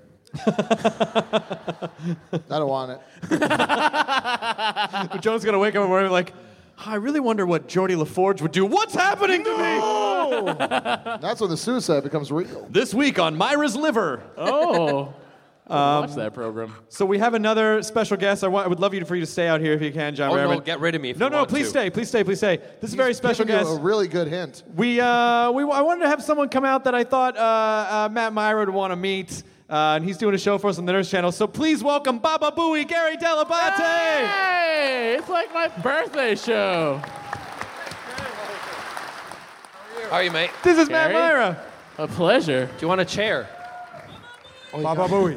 I don't want it. Jones gonna wake up in the morning like, I really wonder what Geordie LaForge would do. What's happening to me? That's when the suicide becomes real. This week on Myra's Liver. Oh. Watch that program. So we have another special guest. I would love for you to stay out here if you can, John Oh, Merriman. no, get rid of me if No, you no, want please to. stay, please stay, please stay. This is a very special Giving you guest. a really good hint. I wanted to have someone come out that I thought Matt Myra would want to meet. And he's doing a show for us on the Nurse Channel. So please welcome Baba Booey, Gary Delabate. Hey, it's like my birthday show. How are you, mate? This is Gary? Matt Myra. A pleasure. Do you want a chair? Baba Booey.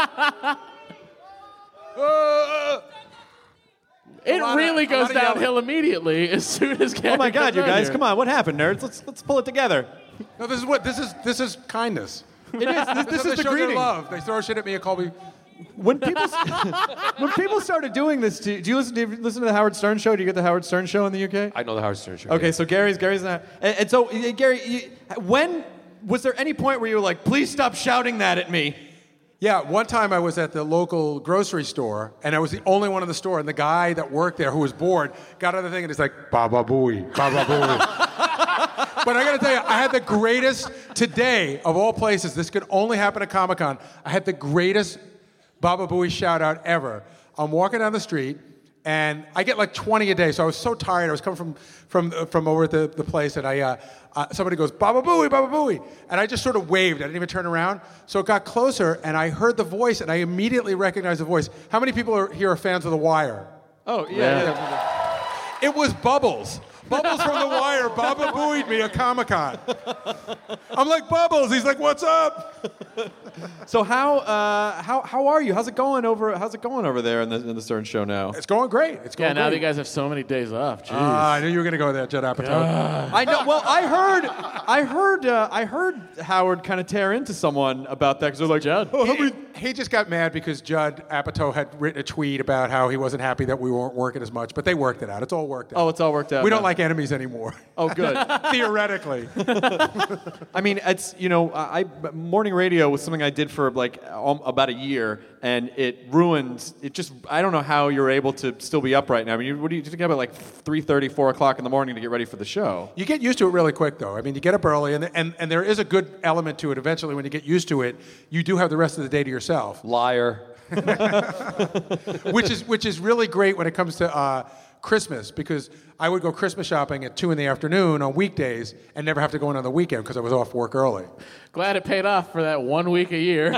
It really goes downhill immediately as soon as Gary Oh my God, comes you out guys! here. Come on, what happened, nerds? Let's pull it together. No, this is kindness. It is. This is the show their greeting. love. They throw shit at me and call me. When people started doing this, do you listen to the Howard Stern show? Do you get the Howard Stern show in the UK? I know the Howard Stern show. Okay, so Gary's not. And so Gary, when was there any point where you were like, please stop shouting that at me? Yeah, one time I was at the local grocery store, and I was the only one in the store, and the guy that worked there, who was bored, got on the thing, and he's like, Baba Booey, Baba Booey. But I got to tell you, I had the greatest, today, of all places, this could only happen at Comic-Con, I had the greatest Baba Booey shout-out ever. I'm walking down the street, and I get like 20 a day, so I was so tired. I was coming from over at the place, and somebody goes, Baba Booey, Baba Booey. And I just sort of waved. I didn't even turn around. So it got closer, and I heard the voice, and I immediately recognized the voice. How many people here are fans of The Wire? Oh, yeah. It was Bubbles. Bubbles from The Wire. Baba Booeyed me at Comic-Con. I'm like, Bubbles. He's like, what's up? So how are you? How's it going over there in the Stern show now? It's going great. It's going Yeah, now that great. you guys have so many days off. Jeez. I knew you were going to go there, Judd Apatow. I know. Well, I heard Howard kind of tear into someone about that because they're like, Judd. He just got mad because Judd Apatow had written a tweet about how he wasn't happy that we weren't working as much, but they worked it out. It's all worked out. Oh, it's all worked out. We don't now. like enemies anymore. Oh, good. Theoretically. I mean, it's morning radio was something I did for like about a year, and it ruined. It just I don't know how you're able to still be up right now. I mean, what do you get up at like 3:30, 4 o'clock in the morning to get ready for the show? You get used to it really quick, though. I mean, you get up early, and there is a good element to it. Eventually, when you get used to it, you do have the rest of the day to yourself. Liar. which is really great when it comes to Christmas, because I would go Christmas shopping at 2 in the afternoon on weekdays and never have to go in on the weekend because I was off work early. Glad it paid off for that 1 week a year.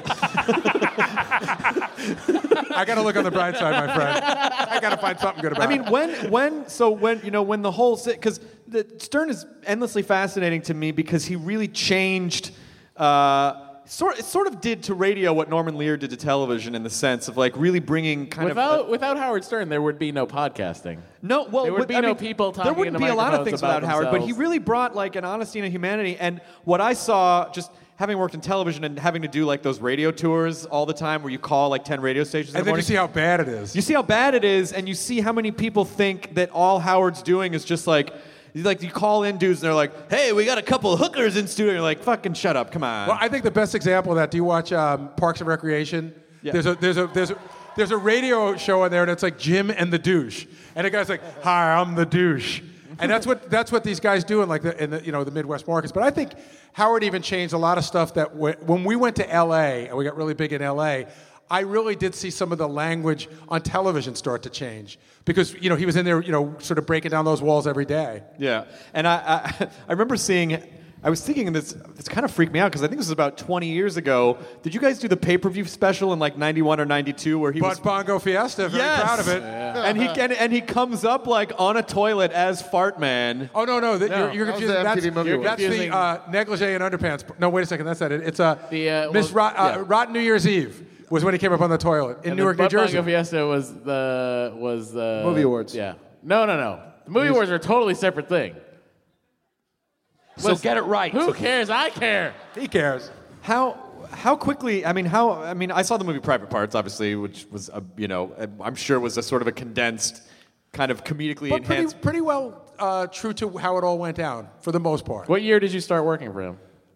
I got to look on the bright side, my friend. I got to find something good about it. I mean, when the whole because Stern is endlessly fascinating to me because he really changed. It sort of did to radio what Norman Lear did to television in the sense of like really bringing without Howard Stern, there would be no podcasting. No, well, there would be no people talking. There wouldn't into be a lot of microphones things about without Howard, but he themselves. really brought like an honesty and a humanity. And what I saw, just having worked in television and having to do like those radio tours all the time, where you call like 10 radio stations, and then you see how bad it is. You see how bad it is, and you see how many people think that all Howard's doing is just like you call in dudes and they're like, hey, we got a couple of hookers in studio. You're like, fucking shut up, come on. Well, I think the best example of that, do you watch Parks and Recreation? Yeah. There's a radio show on there, and it's like Jim and the Douche. And the guy's like, hi, I'm the douche. And that's what these guys do in the Midwest markets. But I think Howard even changed a lot of stuff that when we went to L.A., and we got really big in L.A., I really did see some of the language on television start to change because he was in there, sort of breaking down those walls every day. Yeah, and I remember seeing. I was thinking this kind of freaked me out because I think this was about 20 years ago. Did you guys do the pay-per-view special in like 91 or 92 where he was Bongo Fiesta? Very proud of it. Yeah. And he comes up like on a toilet as Fart Man. Oh no, you're confusing. That's the negligee and underpants. No, wait a second. That's not it. It's Rotten New Year's Eve was when he came up on the toilet in Newark, New Jersey. Bongo Fiesta was the Movie Awards. Yeah. No. The Movie Awards are a totally separate thing. So get it right. Who cares? I care. He cares. How quickly? I saw the movie Private Parts, obviously, which was I'm sure was a sort of a condensed, kind of comedically enhanced. Pretty well true to how it all went down for the most part. What year did you start working for him?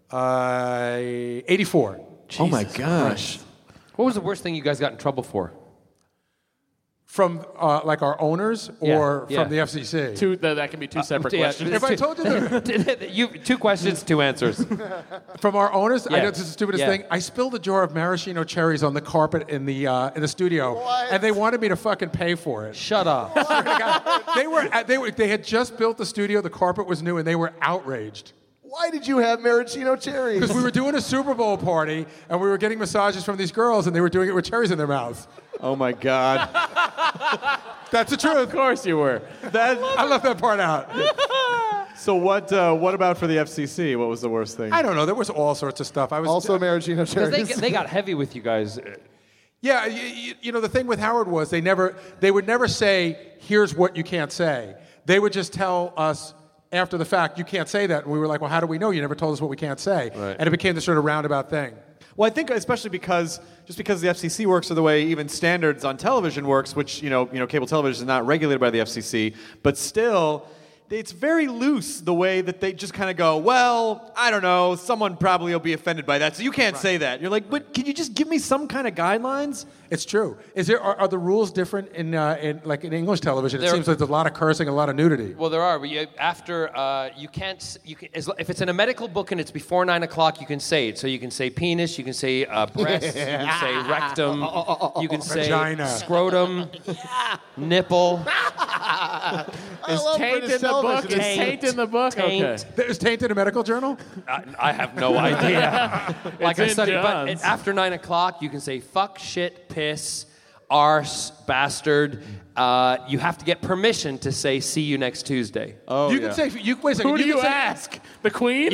84. Oh my gosh! What was the worst thing you guys got in trouble for? From like our owners or from the FCC? That can be two separate questions. If I told you two questions, two answers. From our owners, I know this is the stupidest thing. I spilled a jar of maraschino cherries on the carpet in the studio, and they wanted me to fucking pay for it. Shut up. They had just built the studio. The carpet was new, and they were outraged. Why did you have maraschino cherries? Because we were doing a Super Bowl party, and we were getting massages from these girls, and they were doing it with cherries in their mouths. Oh my God. That's the truth. Of course you were. I left that part out. So what about for the FCC? What was the worst thing? I don't know. There was all sorts of stuff. Also maraschino cherries. Because they got heavy with you guys. Yeah, the thing with Howard was they would never say, here's what you can't say. They would just tell us after the fact, you can't say that. And we were like, well, how do we know? You never told us what we can't say. Right. And it became this sort of roundabout thing. Well, I think especially because the FCC works the way even standards on television works, which cable television is not regulated by the FCC, but still, it's very loose the way that they just kind of go, well, I don't know, someone probably will be offended by that, so you can't say that. You're like, but can you just give me some kind of guidelines? It's true. Are the rules different in English television? It seems like there's a lot of cursing, a lot of nudity. Well, there are. But you can't. If it's in a medical book and it's before 9 o'clock, you can say it. So you can say penis, you can say breast, you can say rectum, you can say vagina, scrotum, nipple. Is taint in the book? Is taint in the book? Okay. Is taint in a medical journal? I have no idea. Like I said, but John's. after 9 o'clock, you can say fuck, shit, piss, arse, bastard. You have to get permission to say see you next Tuesday. Oh, you can say wait a second. Who do you ask? The Queen?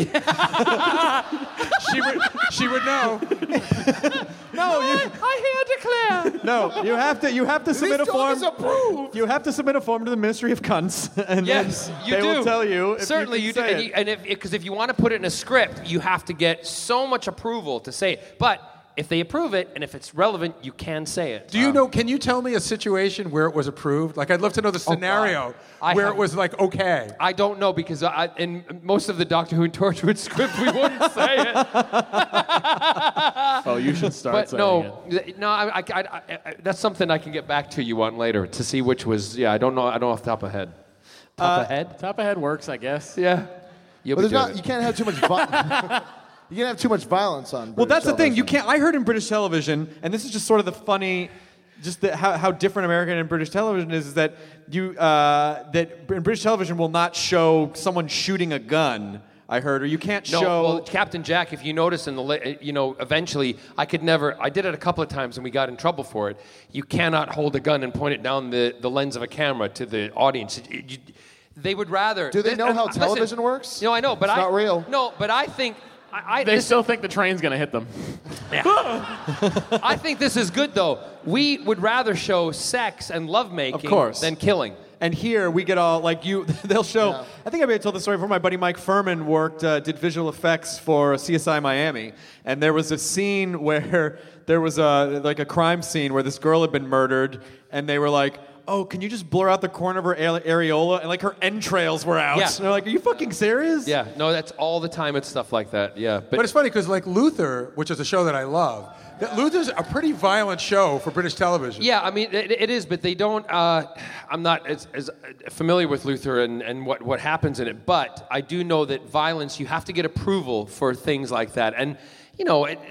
She would know. I hear declare. No, you have to submit a form. Approved. You have to submit a form to the Ministry of Cunts, and Yes, then you they do. will tell you. If Certainly you do. can say it. Because if you want to put it in a script, you have to get so much approval to say it. But if they approve it, and if it's relevant, you can say it. Do you know? Can you tell me a situation where it was approved? Like, I'd love to know the scenario where it was like okay. I don't know because in most of the Doctor Who and Torchwood script, we wouldn't say it. Oh, you should start But saying it. no, I that's something I can get back to you on later to see which was. Yeah, I don't know. I don't off the top of head. Top of head. Top of head works, I guess. Yeah. But you can't have too much. You can't have too much violence on. Well, British that's the thing. You television. can't. I heard in British television, and this is just sort of the funny, just how different American and British television is that that in British television will not show someone shooting a gun. I heard, or you can't show. Well, Captain Jack, if you notice eventually, I did it a couple of times and we got in trouble for it. You cannot hold a gun and point it down the lens of a camera to the audience. They would rather. Do they know how television works? No, I know, but it's not real. No, but I think. They still think the train's going to hit them. Yeah. I think this is good, though. We would rather show sex and lovemaking than killing. And here we get all like you. They'll show. Yeah. I think I may have told the story before. My buddy Mike Furman did visual effects for CSI Miami, and there was a scene where there was a crime scene where this girl had been murdered, and they were like, oh, can you just blur out the corner of her areola? And like her entrails were out. Yeah. And they're like, are you fucking serious? Yeah, no, that's all the time. It's stuff like that. Yeah, but it's funny because like Luther, which is a show that I love, Luther's a pretty violent show for British television. Yeah, I mean it is, but they don't. I'm not as familiar with Luther and what happens in it, but I do know that violence. You have to get approval for things like that, and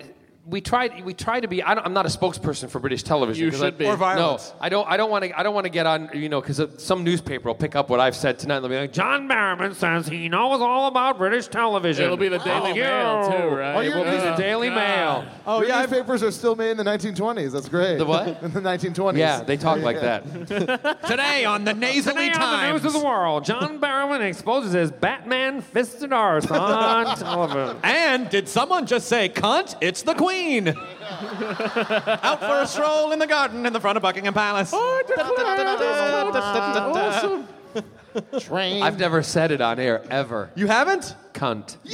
we try to be. I'm not a spokesperson for British television. You should be. Or violence. No, I don't want to get on. Because some newspaper will pick up what I've said tonight. And they'll be like, John Barrowman says he knows all about British television. It'll be the Daily Mail too, right? It will be the Daily Mail. Oh, yeah. Newspapers are still made in the 1920s. That's great. The what? In the 1920s. Yeah, they talk like that. Today on the Nasally Today on the News of the World, John Barrowman exposes his Batman fisted arse on television. And did someone just say, cunt, it's the Queen. Out for a stroll in the garden in the front of Buckingham Palace. Awesome. Train. I've never said it on air, ever. You haven't? Cunt. If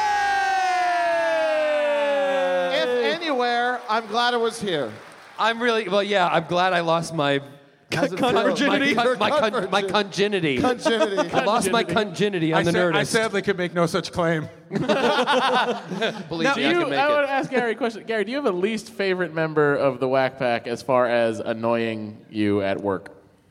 anywhere, I'm glad it was here. I'm glad I lost my... Virginity? My conginity. Conginity. I lost my conginity on the Nerdist. I sadly could make no such claim. Believe me, I can make I want it. to ask Gary a question. Gary, do you have a least favorite member of the Whack Pack as far as annoying you at work?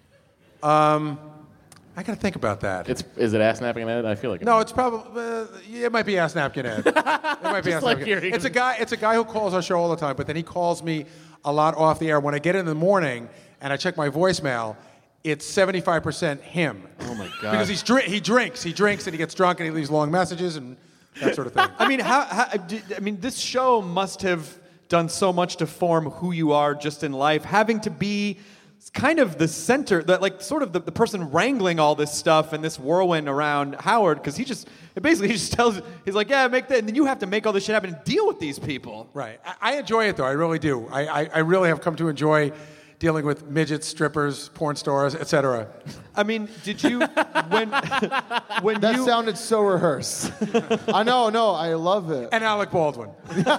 I got to think about that. Is it Ass Napping Ed? I feel like No, it's probably it might be Ass Napkin Ed. It might be Ass like Napkin. hearing- It's a guy who calls our show all the time, but then he calls me a lot off the air. When I get in the morning and I check my voicemail, it's 75% him. Oh my God! Because he drinks and he gets drunk and he leaves long messages and that sort of thing. I mean, this show must have done so much to form who you are just in life, having to be kind of the center, sort of the person wrangling all this stuff and this whirlwind around Howard, because he just tells, he's like, yeah, make that, and then you have to make all this shit happen and deal with these people. Right. I enjoy it, though. I really do. I really have come to enjoy dealing with midgets, strippers, porn stars, etc. I mean, did you, when That sounded so rehearsed. I know, I love it. And Alec Baldwin.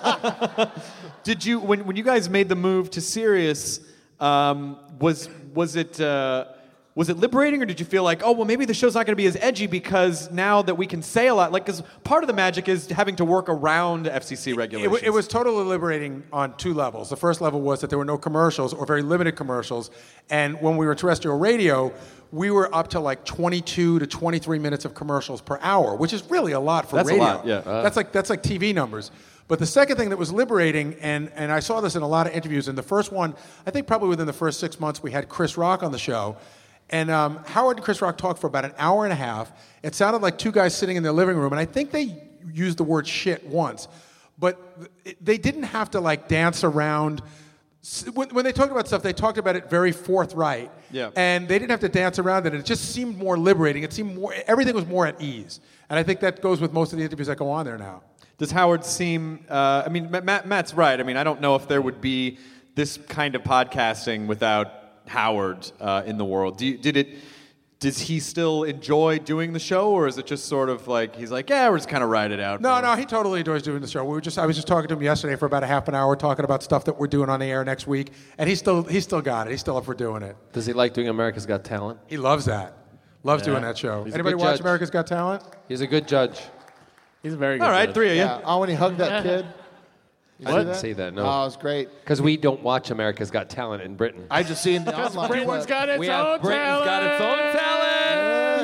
did you, when you guys made the move to Sirius, was it liberating, or did you feel like, oh, well, maybe the show's not going to be as edgy because now that we can say a lot, because part of the magic is having to work around FCC regulations. It was totally liberating on two levels. The first level was that there were no commercials or very limited commercials, and when we were terrestrial radio, we were up to like 22 to 23 minutes of commercials per hour, which is really a lot for radio. That's a lot, yeah. That's like TV numbers. But the second thing that was liberating, and I saw this in a lot of interviews, and the first one, I think probably within the first 6 months, we had Chris Rock on the show. And Howard and Chris Rock talked for about an hour and a half. It sounded like two guys sitting in their living room, and I think they used the word shit once. But they didn't have to like dance around. When they talked about stuff, they talked about it very forthright. Yeah. And they didn't have to dance around it. It just seemed more liberating. It seemed everything was more at ease. And I think that goes with most of the interviews that go on there now. Does Howard seem, I mean, Matt's right. I mean, I don't know if there would be this kind of podcasting without Howard in the world. Does he still enjoy doing the show, or is it just sort of like, he's like, yeah, we're just kind of ride it out? No, he totally enjoys doing the show. I was just talking to him yesterday for about a half an hour, talking about stuff that we're doing on the air next week, and he's still got it. He's still up for doing it. Does he like doing America's Got Talent? He loves that. Loves doing that show. He's Anybody a good watch judge. America's Got Talent? He's a good judge. He's a very good All right, judge. three of you. Yeah. Oh, when he hugged that kid. I didn't see that, no. Oh, it was great. Because we don't watch America's Got Talent in Britain. I just seen the online. Britain's got its We own have Britain's talent. got its own talent.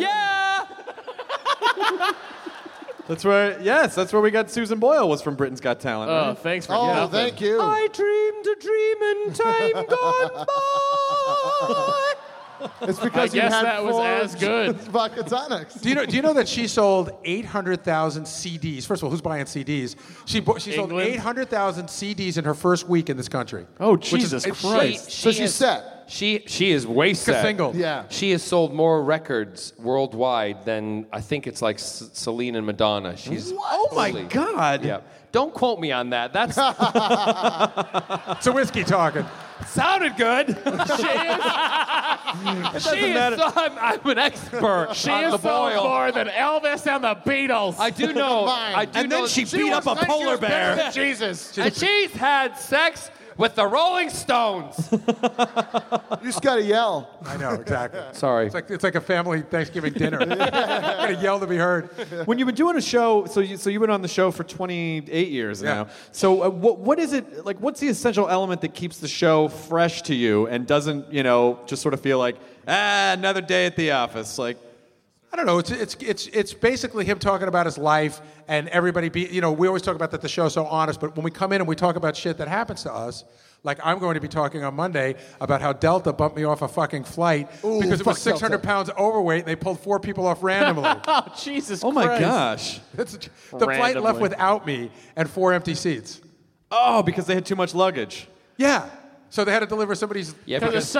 Yeah. That's where we got Susan Boyle, was from Britain's Got Talent. Oh, Right? thanks for Oh, nothing. thank you. I dreamed a dream in time gone by. It's because I guess you had that was as good. vodka tonics. Do you know that she sold 800,000 CDs? First of all, who's buying CDs? She sold England? 800,000 CDs in her first week in this country. Oh, Jesus Christ. So she's set. She is way set. Single. Yeah. She has sold more records worldwide than I think it's like Celine and Madonna. She's Oh my God. Yeah. Don't quote me on that. That's It's a whiskey talking. sounded good. I'm an expert. She on has the sold Boyle. more than Elvis and the Beatles. I do know. Combined. I do And know then she beat up a polar bear. Jesus. And she's had sex with the Rolling Stones. You just gotta yell. I know, exactly. Sorry. It's like a family Thanksgiving dinner. You gotta yell to be heard. When you've been doing a show, so you've been on the show for 28 years now. So what is it, like, what's the essential element that keeps the show fresh to you and doesn't, just sort of feel like, another day at the office? Like, I don't know. It's basically him talking about his life and everybody. We always talk about that the show's so honest, but when we come in and we talk about shit that happens to us, like I'm going to be talking on Monday about how Delta bumped me off a fucking flight because it was 600 pounds overweight and they pulled 4 people off randomly. Oh, Jesus Christ. Oh my gosh. The flight left without me and 4 empty seats. Oh, because they had too much luggage. Yeah. So they had to deliver somebody's. Yeah, because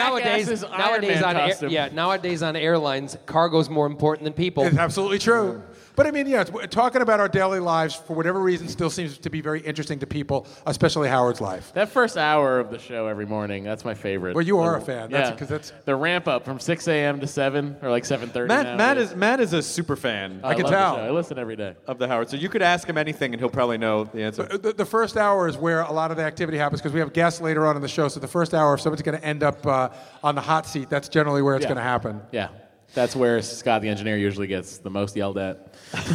nowadays on airlines, cargo's more important than people. It's absolutely true. But I mean, talking about our daily lives for whatever reason still seems to be very interesting to people, especially Howard's life. That first hour of the show every morning, that's my favorite. Well, you are a fan. That's the ramp up from 6 a.m. to 7 or like 7:30. Matt is a super fan. I can tell. I listen every day of the Howard. So you could ask him anything and he'll probably know the answer. The first hour is where a lot of the activity happens because we have guests later on in the show. So the first hour, if somebody's going to end up on the hot seat, that's generally where it's going to happen. Yeah. That's where Scott the engineer usually gets the most yelled at.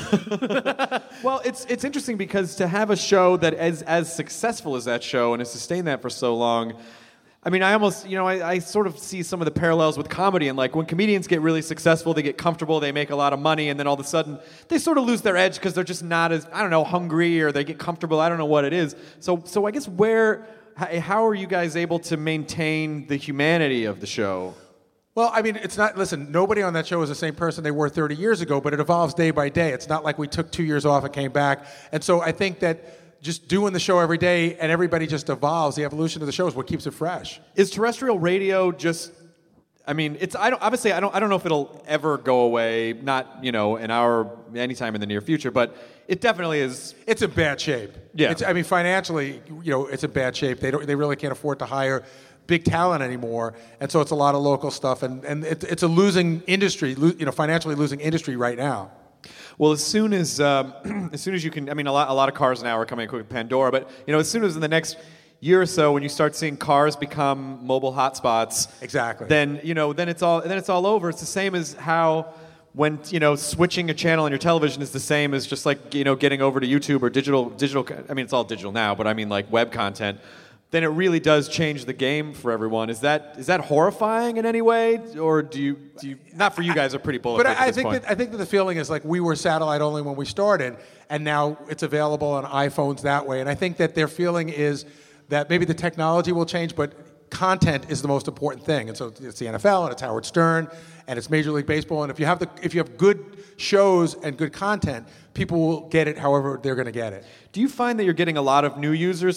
Well, it's interesting because to have a show that is as successful as that show and has sustained that for so long, I mean, I almost, I sort of see some of the parallels with comedy. And like when comedians get really successful, they get comfortable, they make a lot of money, and then all of a sudden they sort of lose their edge because they're just not as, hungry, or they get comfortable. I don't know what it is. So I guess how are you guys able to maintain the humanity of the show? Well, I mean, it's not, listen, nobody on that show is the same person they were 30 years ago, but it evolves day by day. It's not like we took 2 years off and came back. And so I think that just doing the show every day and everybody just evolves, the evolution of the show is what keeps it fresh. Is terrestrial radio just, I mean, I don't know if it'll ever go away, not, anytime in the near future, but it definitely is. It's in bad shape. Yeah. Financially, it's in bad shape. They really can't afford to hire big talent anymore, and so it's a lot of local stuff, and it's a losing industry, financially losing industry right now. Well, as soon as you can, I mean, a lot of cars now are coming quick with Pandora, but as soon as in the next year or so, when you start seeing cars become mobile hotspots, exactly, then it's all over. It's the same as how when switching a channel on your television is the same as just like getting over to YouTube or digital. I mean, it's all digital now, but I mean like web content. Then it really does change the game for everyone. Is that horrifying in any way, or do you not for you guys are pretty bulletproof at this point? I think that the feeling is like we were satellite only when we started, and now it's available on iPhones that way. And I think that their feeling is that maybe the technology will change, but content is the most important thing. And so it's the NFL, and it's Howard Stern, and it's Major League Baseball. And if you have good shows and good content, people will get it however they're going to get it. Do you find that you're getting a lot of new users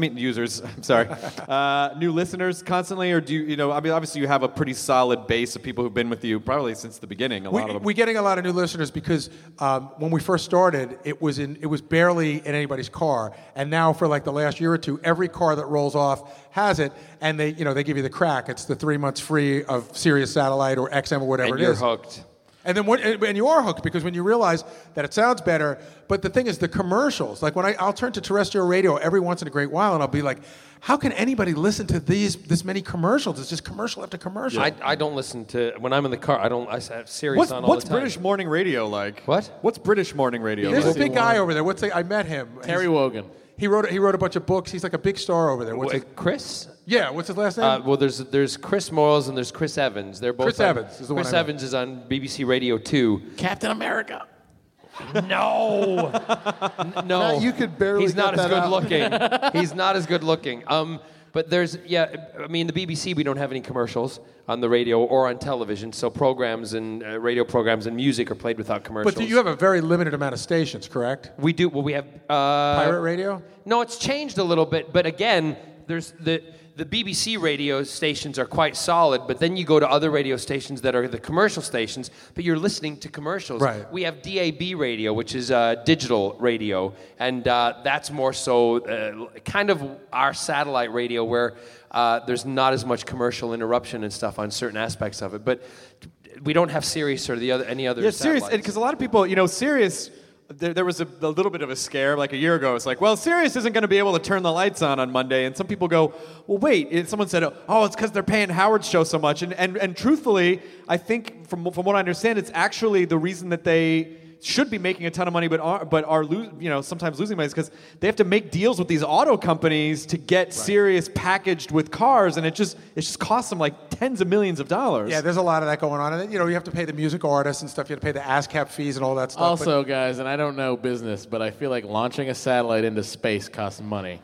new listeners constantly, or do you, I mean, obviously you have a pretty solid base of people who've been with you probably since the beginning. We're getting a lot of new listeners because when we first started, it was barely in anybody's car, and now for like the last year or two, every car that rolls off has it, and they give you the crack. It's the 3 months free of Sirius Satellite or XM or whatever and it is. You're hooked. And then and you are hooked because when you realize that it sounds better, but the thing is the commercials. Like when I'll turn to terrestrial radio every once in a great while, and I'll be like, how can anybody listen to this many commercials? It's just commercial after commercial. I don't listen to, when I'm in the car, I have Sirius on all the time. What's British morning radio like? What? What's British morning radio There's like? a big guy over there. I met him. Terry Wogan. He wrote a bunch of books. He's like a big star over there. Chris? Yeah, what's his last name? Well, there's Chris Moyles and there's Chris Evans. They're both Chris Evans is the one I know. Evans is on BBC Radio 2. Captain America. No. Matt, you could barely He's not get as that good out. looking. He's not as good looking. But the BBC, we don't have any commercials on the radio or on television, so programs and radio programs and music are played without commercials. But you have a very limited amount of stations, correct? We do. Well, we have... Pirate radio? No, it's changed a little bit, but again, there's the BBC radio stations are quite solid, but then you go to other radio stations that are the commercial stations, but you're listening to commercials. Right. We have DAB radio, which is digital radio, and that's more so kind of our satellite radio where there's not as much commercial interruption and stuff on certain aspects of it. But we don't have Sirius or any other Yeah, Sirius, satellites. because a lot of people, Sirius... There was a little bit of a scare like a year ago. It's like, well, Sirius isn't going to be able to turn the lights on Monday. And some people go, well, wait. Someone said, oh, it's because they're paying Howard's show so much. And truthfully, I think from what I understand, it's actually the reason that they should be making a ton of money, but are sometimes losing money, because they have to make deals with these auto companies to get Sirius packaged with cars, and it just costs them like tens of millions of dollars. Yeah, there's a lot of that going on, and you have to pay the music artists and stuff. You have to pay the ASCAP fees and all that stuff. Also, guys, and I don't know business, but I feel like launching a satellite into space costs money.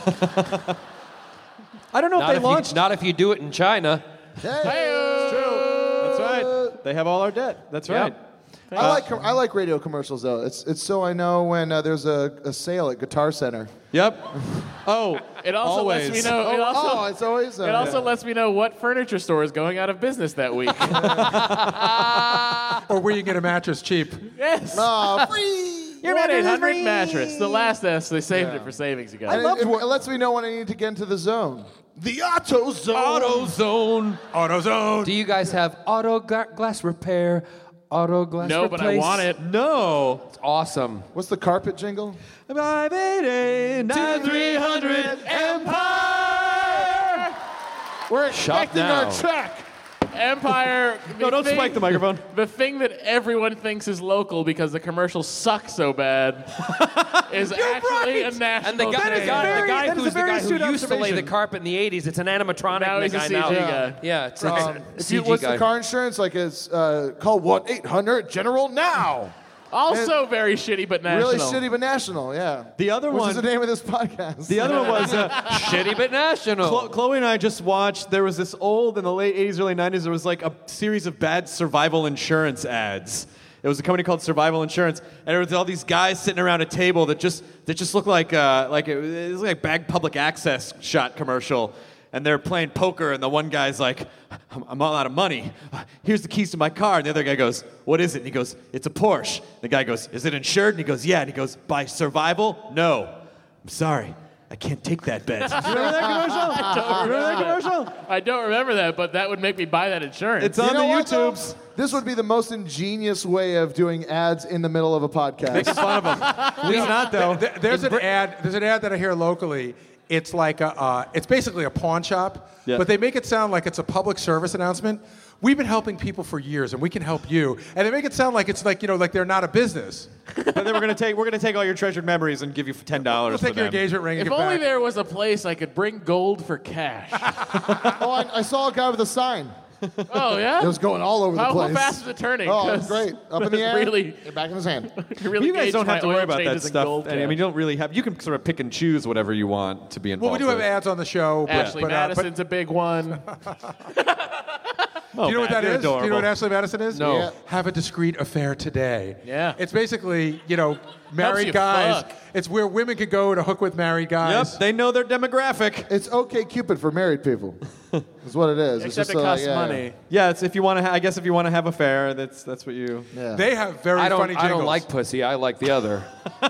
I don't know if they launched. Not if you do it in China. It's true. That's right. They have all our debt. That's right. I like radio commercials though. It's so I know when there's a sale at Guitar Center. Yep. Oh, it also always. lets me know. It's always. It also lets me know what furniture store is going out of business that week. Or where you get a mattress cheap. Yes. Free. Your 1-800 mattress. The last S. They saved it for savings, you guys. It lets me know when I need to get into the zone. The Auto Zone. AutoZone. Do you guys have auto glass repair? Auto glass No, replace? but I want it. No. It's awesome. What's the carpet jingle? 588-9300 Empire! We're Shop expecting now. our check. Empire. No, don't spike the microphone. The thing that everyone thinks is local because the commercials suck so bad is actually a national And the guy, thing. the guy who's the guy who used to lay the carpet in the 80s, it's an animatronic Now he's a guy CG now. guy. Yeah, it's like a CG What's guy. the car insurance? Like it's call 1-800-GENERAL now. Also very shitty, but national. Really shitty, but national. Yeah. The other Which one. is the name of this podcast. The other one was Shitty but national. Chloe and I just watched. There was this old in the late 80s, early 90s. There was like a series of bad survival insurance ads. It was a company called Survival Insurance, and there was all these guys sitting around a table that just looked like it was like a bag public access shot commercial. And they're playing poker, and the one guy's like, I'm all out of money. Here's the keys to my car. And the other guy goes, what is it? And he goes, it's a Porsche. The guy goes, is it insured? And he goes, yeah. And he goes, by survival? No. I'm sorry. I can't take that bet. Do you remember that commercial? I don't remember that, but that would make me buy that insurance. It's on the YouTubes. This would be the most ingenious way of doing ads in the middle of a podcast. Making fun of them. It's not, though. There's an ad that I hear locally. It's like it's basically a pawn shop, but they make it sound like it's a public service announcement. We've been helping people for years, and we can help you. And they make it sound like it's like like they're not a business. But then we're gonna take all your treasured memories and give you $10. We'll take your engagement ring. If and only get back. there was a place I could bring gold for cash. I saw a guy with a sign. Oh, yeah? It was going all over the place. How fast was it turning? Oh, it was great. Up in the air, Really, back in his hand. really You guys don't gauged have to my worry oil about that changes in stuff. gold I mean, cash. you don't really have. You can sort of pick and choose whatever you want to be involved. Well, we do have with. ads on the show. Ashley but Madison's a big one. Do you know what that is? Do you know what Ashley Madison is? No. Yeah. Have a discreet affair today. Yeah. It's basically, married you guys. fuck. It's where women could go to hook with married guys. Yep, they know their demographic. It's OK Cupid for married people. Is what it is. Except it's it just costs yeah. money. Yeah, it's if you want to. I guess if you want to have a fair, that's what you. Yeah. They have very I funny jingles. don't like pussy. I like the other.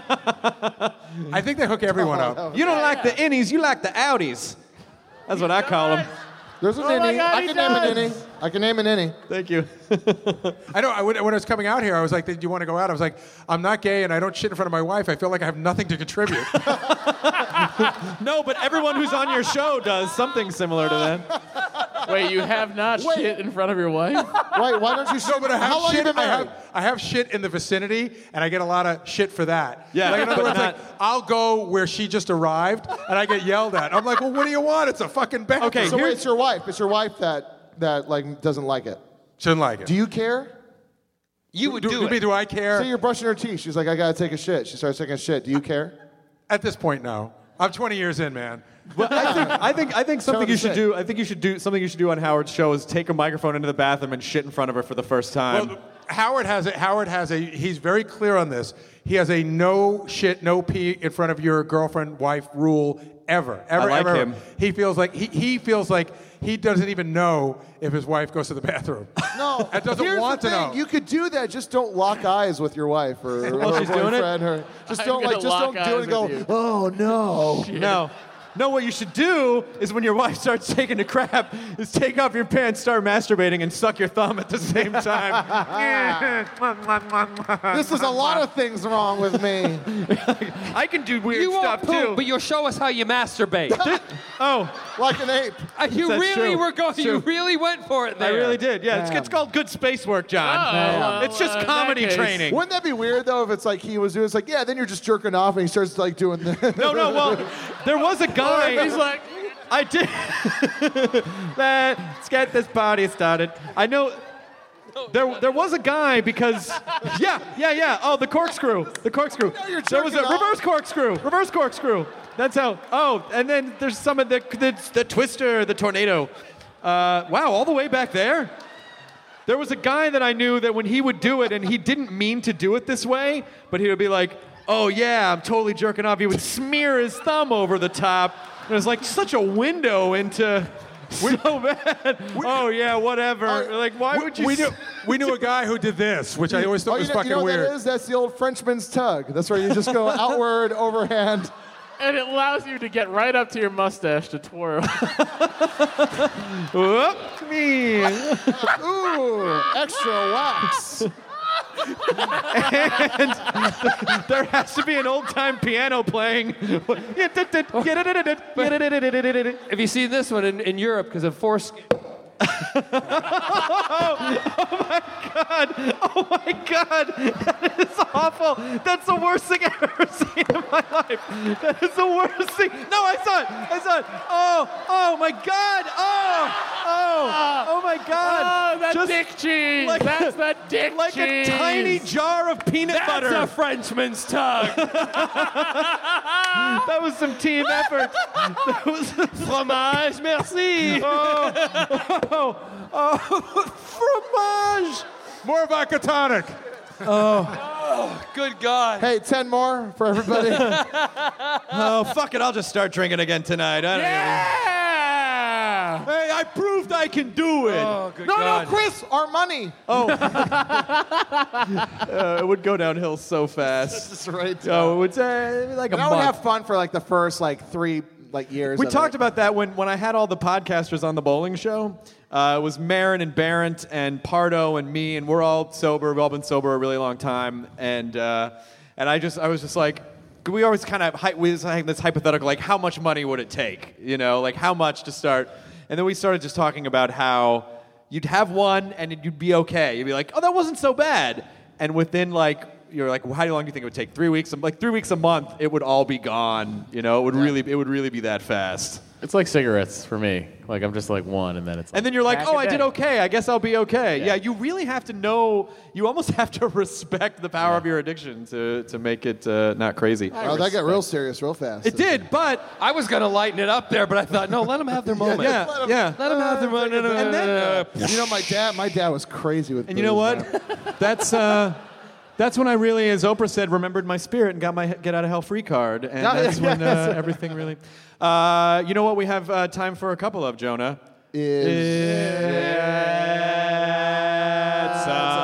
I think they hook everyone up. You don't like the innies, you like the outies. That's what I call them. There's an Oh my innie. God, I he can name an does. innie. I can name an innie. Thank you. I know. When I was coming out here, I was like, "Did you want to go out?" I was like, "I'm not gay, and I don't shit in front of my wife. I feel like I have nothing to contribute." No, but everyone who's on your show does something similar to that. Wait, you have not shit in front of your wife? Right? Why don't you? No, but I have How long shit. you been married? I have shit in the vicinity, and I get a lot of shit for that. Yeah, Like, in other but words, not- like I'll go where she just arrived, and I get yelled at. I'm like, "Well, what do you want? It's a fucking bathroom." Okay, So wait, it's your wife. It's your wife that like doesn't like it. shouldn't like it. Do you care? You would do you it. mean, do I care? Say you're brushing her teeth. She's like, I gotta take a shit. She starts taking a shit. Do you care? At this point, no. I'm 20 years in, man. Well, I think something Tell you her should to do. I think you should do something you should do on Howard's show is take a microphone into the bathroom and shit in front of her for the first time. Well, Howard has a. He's very clear on this. He has a no shit, no pee in front of your girlfriend, wife rule ever. I like ever. him. He feels like he feels like he doesn't even know if his wife goes to the bathroom. No. And doesn't Here's want the to thing. know. You could do that. Just don't lock eyes with your wife or While she's doing it? boyfriend. Just I'm don't gonna just lock don't do it and eyes go, with you. oh no. No. No, what you should do is when your wife starts taking a crap, is take off your pants, start masturbating, and suck your thumb at the same time. This is a lot of things wrong with me. I can do weird You stuff won't poop, too. but you'll show us how you masturbate. Like an ape. You That's really true. were going. True. You really went for it there. I really did. Yeah, it's called good space work, John. It's just comedy training. Wouldn't that be weird though if it's like he was doing? It's like, yeah, then you're just jerking off and he starts like doing the. No. Well, there was a guy. He's like, I did. Let's get this party started. I know. There was a guy because. Yeah. Oh, the corkscrew. There was a reverse corkscrew. That's how. Oh, and then there's some of the twister, the tornado. Wow, all the way back there. There was a guy that I knew that when he would do it, and he didn't mean to do it this way, but he would be like, "Oh yeah, I'm totally jerking off." He would smear his thumb over the top. It was like such a window into. So bad. Oh yeah, whatever. Like, why would you? We knew a guy who did this, which I always thought was fucking you know weird. What that is? That's the old Frenchman's tug. That's where you just go outward, overhand. and it allows you to get right up to your mustache to twirl. Whoop me. Ooh, extra wax. And there has to be an old-time piano playing. Have you seen this one in Europe because of force? Oh my God! That is awful. That's the worst thing I've ever seen in my life. That is the worst thing. No, I saw it. Oh my God! Oh my God! Oh, that dick cheese. That's that dick like cheese. Like a tiny jar of peanut butter. That's a Frenchman's tug. That was some team effort. That was Fromage, merci. Fromage. More vodka tonic. Oh, good God. Hey, 10 more for everybody. Oh, fuck it. I'll just start drinking again tonight. Hey, I proved I can do it. Oh, good no, God. Chris, our money. Oh. It would go downhill so fast. That's right. Oh, it would like a I month. would have fun for like the first like 3 years. We of talked it. about that when I had all the podcasters on the bowling show. It was Marin and Barrett and Pardo and me, and we're all sober. We've all been sober a really long time, and I was just like, we always kind of we was having this hypothetical, like how much money would it take, like how much to start, and then we started just talking about how you'd have one and you'd be okay. You'd be like, oh, that wasn't so bad, and within you're like, well, how long do you think it would take? 3 weeks? Like 3 weeks a month, it would all be gone. It would really be that fast. It's like cigarettes for me. Like I'm just like one, and then it's. And then you're like, pack oh, a I did day. okay. I guess I'll be okay. Yeah, you really have to know. You almost have to respect the power of your addiction to make it not crazy. Oh, that got real serious real fast. It did, but I was going to lighten it up there, but I thought, no, let them have their moment. yeah. Let them have their moment. And then, my dad was crazy with. and you know what? That's when I really, as Oprah said, remembered my spirit and got my get out of hell free card, and that's when everything really. You know what? We have time for a couple of, Jonah. It's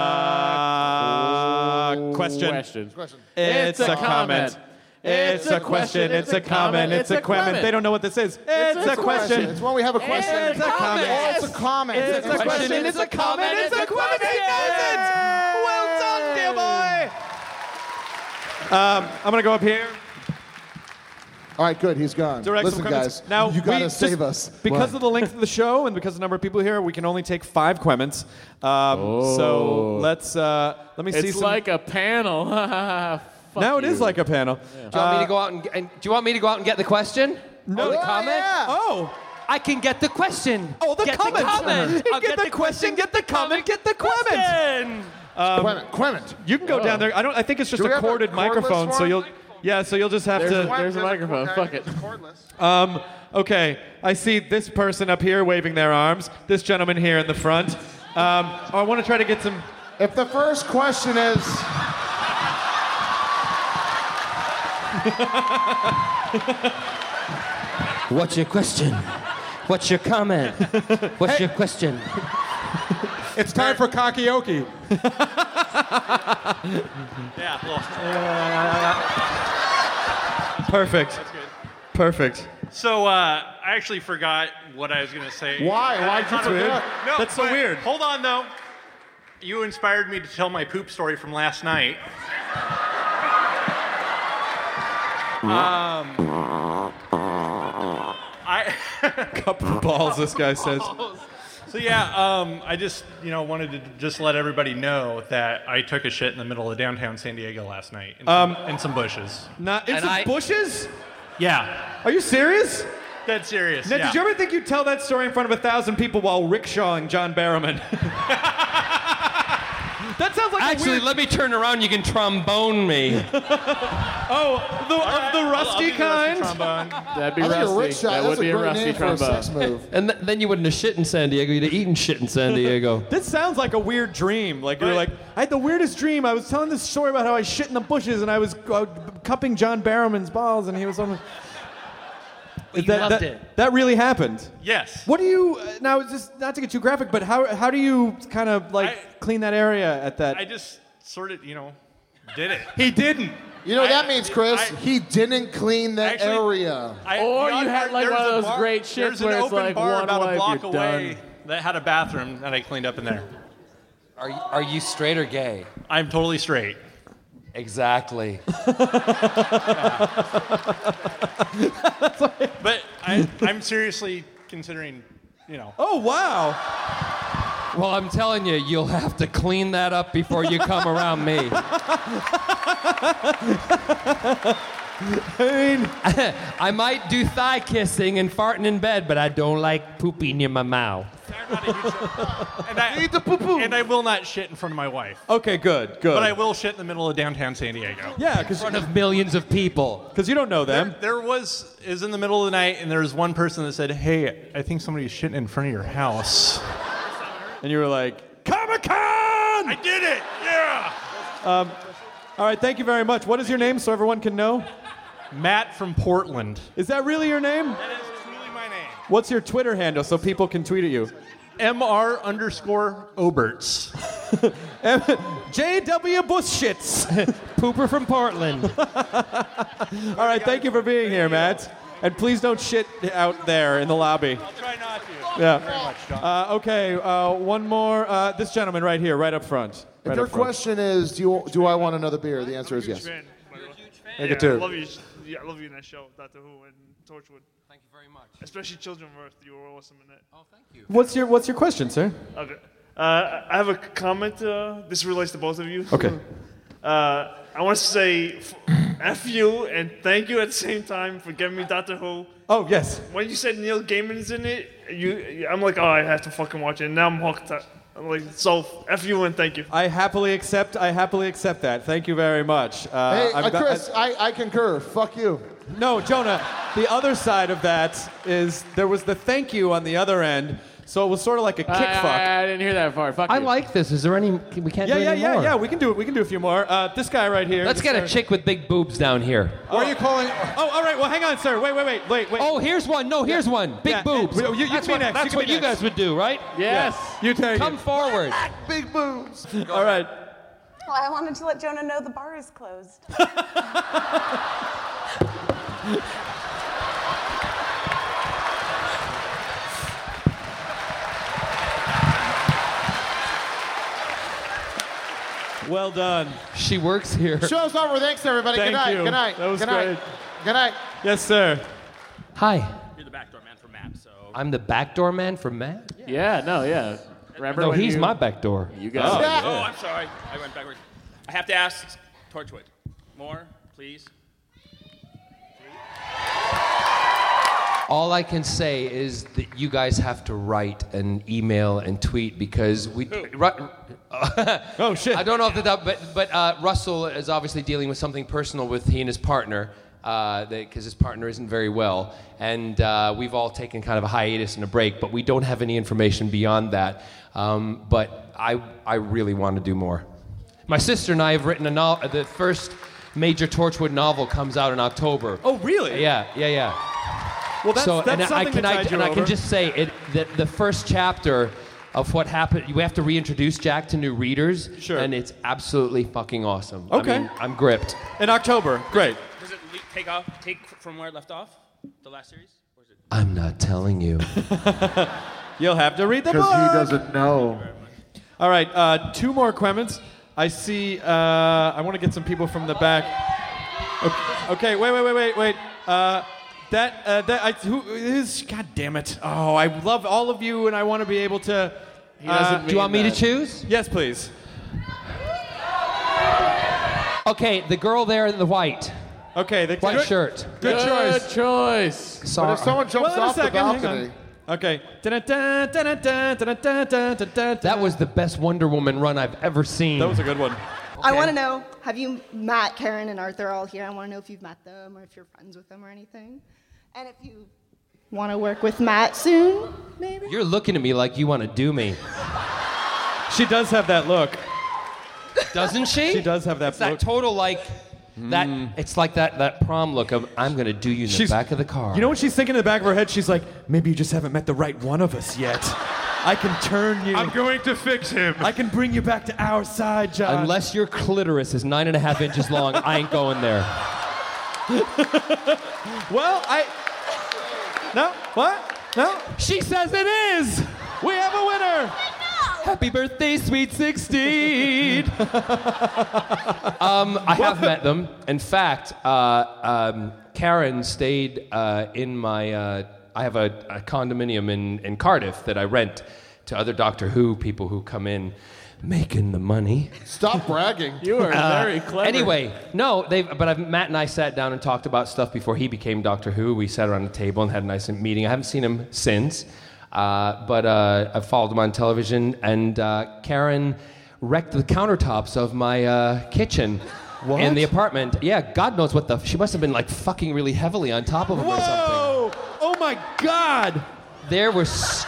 a question. It's a comment. It's a question. It's a comment. It's a comment. They don't know what this is. It's a question. It's when we have a question. It's a comment. Oh, it's a comment. It's a question. It's a comment. It's a comment. He knows it. Well done, dear boy. I'm gonna go up here. All right, good. He's gone. Direct Listen, some comments. guys. Now you gotta just save us. because What? of the length of the show and because of the number of people here. We can only take 5 Quements. So let me see. It's like a panel. Now it is like a panel. Do you want me to go out and do you want me to go out and get the question? No, the comment. Yeah. Oh. I can get the question. Oh, the get comment. The comment. I'll Get the question. Get the comment. Get the Quement. Quement. You can go down there. I think it's just Do we a have a corded cordless microphone. So one? you'll just have to. There's a microphone. Fuck it. Okay, I see this person up here waving their arms. This gentleman here in the front. I want to try to get some. If the first question is. What's your question? What's your comment? What's your question? It's time for karaoke. Perfect. Perfect. So I actually forgot what I was going to say. Why? Why'd you forget? No, That's so but weird. Hold on, though. You inspired me to tell my poop story from last night. Cup of balls, this guy says. So yeah, I just wanted to just let everybody know that I took a shit in the middle of downtown San Diego last night in some bushes. Not in some bushes? Yeah. Are you serious? Dead serious. Now, yeah. did you ever think you'd tell that story in front of 1,000 people while rickshawing John Barrowman? That sounds like Actually, a weird... let me turn around. You can trombone me. Of the rusty kind? That'd be I think a rusty. rickshaw, That that's would be a a great rusty name for a trombone. sex move. And then you wouldn't have shit in San Diego. You'd have eaten shit in San Diego. This sounds like a weird dream. Like you're like, I had the weirdest dream. I was telling this story about how I shit in the bushes and I was cupping John Barrowman's balls and he was on. You loved it. That really happened. Yes. What do you now? Just not to get too graphic, but how do you kind of clean that area at that? I just sort of, did it. He didn't. You know what that means, Chris? He didn't clean the Actually, area. Or you had like one of those great shits There's where an it's open like bar one about wipe, a block you're away done. that had a bathroom that I cleaned up in there. Are you straight or gay? I'm totally straight. Exactly. But I'm seriously considering, Oh, wow. Well, I'm telling you, you'll have to clean that up before you come around me. I might do thigh kissing and farting in bed, but I don't like pooping in my mouth. And I will not shit in front of my wife. Okay, good. But I will shit in the middle of downtown San Diego. Yeah, In front of millions of people. because you don't know them. There was in the middle of the night, and there was one person that said, "Hey, I think somebody's shitting in front of your house." And you were like, Comic-Con! I did it! Yeah! All right, thank you very much. What is your name so everyone can know? Matt from Portland. Is that really your name? That is truly my name. What's your Twitter handle so people can tweet at you? MR_Oberts. JW Bushshits. Pooper from Portland. All right, thank you for being here, Matt. And please don't shit out there in the lobby. I'll try not to. Yeah. Thank you very much, John. Okay, one more. This gentleman right here, right up front. If your question is, do I want another beer? The answer is yes. Take it too. I love you in that show, Doctor Who and Torchwood. Thank you very much. Especially Children of Earth. You were awesome in that. Oh, thank you. What's your question, sir? Okay. I have a comment. This relates to both of you. Okay. I want to say F you and thank you at the same time for giving me Doctor Who. Oh, yes. When you said Neil Gaiman's in it, I'm like, oh, I have to fucking watch it. And now I'm hooked. I'm like, so F you and thank you. I happily accept that. Thank you very much. Chris, I concur. Fuck you. No, Jonah, the other side of that is there was the thank you on the other end, so it was sort of like a kick fuck. I didn't hear that far. Fuck I you. like this. Is there any? We can't do any more. Yeah. We can do it. We can do a few more. This guy right here. Let's get a chick with big boobs down here. What are you calling? Oh, all right. Well, hang on, sir. Wait. Oh, here's one. No, here's one. Big boobs. You That's can be what, next. that's You can what be you next. guys would do, right? Yes. You take Come it. forward. Big boobs. All right. Well, I wanted to let Jonah know the bar is closed. Well done. She works here. Show's over. Thanks, everybody. Thank Good night. you. Good night. That was Good great. night. Good night. Yes, sir. Hi. You're the backdoor man for Map, so. I'm the backdoor man for Matt? Yeah. Remember No, when he's you- my backdoor. You guys. Oh, I'm sorry. I went backwards. I have to ask Torchwood. More, please. All I can say is that you guys have to write and email and tweet because we. Oh shit! I don't know if but Russell is obviously dealing with something personal with he and his partner because his partner isn't very well, and we've all taken kind of a hiatus and a break, but we don't have any information beyond that. But I really want to do more. My sister and I have written a novel. The first major Torchwood novel comes out in October. Oh really? Yeah. Well, that's and something I can just say that the first chapter of what happened, we have to reintroduce Jack to new readers. Sure. And it's absolutely fucking awesome. Okay. I mean, I'm gripped. In October. Great. Does it take from where it left off? The last series? I'm not telling you. You'll have to read the book. Because he doesn't know. All right, 2 more Quemens. I see. I want to get some people from the back. Okay, wait. Who is? God damn it! Oh, I love all of you, and I want to be able to. Do you want me to choose? Yes, please. Okay, the girl there in the white. Okay, the white shirt. Good choice. Sorry. But if someone jumps off the balcony. Okay. That was the best Wonder Woman run I've ever seen. That was a good one. I want to know, have you met Karen and Arthur all here? I want to know if you've met them or if you're friends with them or anything. And if you want to work with Matt soon, maybe? You're looking at me like you want to do me. She does have that look. Doesn't she? She does have that it's look. that total that it's like that prom look of I'm gonna do you in the back of the car. You know what she's thinking in the back of her head? She's like, maybe you just haven't met the right one of us yet. I can turn you. I'm going to fix him. I can bring you back to our side, John. Unless your clitoris is 9.5 inches long, I ain't going there. Well, No? What? No? She says it is! We have a winner! Happy birthday, sweet 16! I have met them. In fact, Karen stayed in my... I have a condominium in Cardiff that I rent to other Doctor Who people who come in making the money. Stop bragging. You are very clever. Anyway, Matt and I sat down and talked about stuff before he became Doctor Who. We sat around the table and had a nice meeting. I haven't seen him since. But I've followed him on television, and Karen wrecked the countertops of my kitchen in the apartment. Yeah, God knows what she must have been like fucking really heavily on top of him or something. Whoa! Oh my God! There was...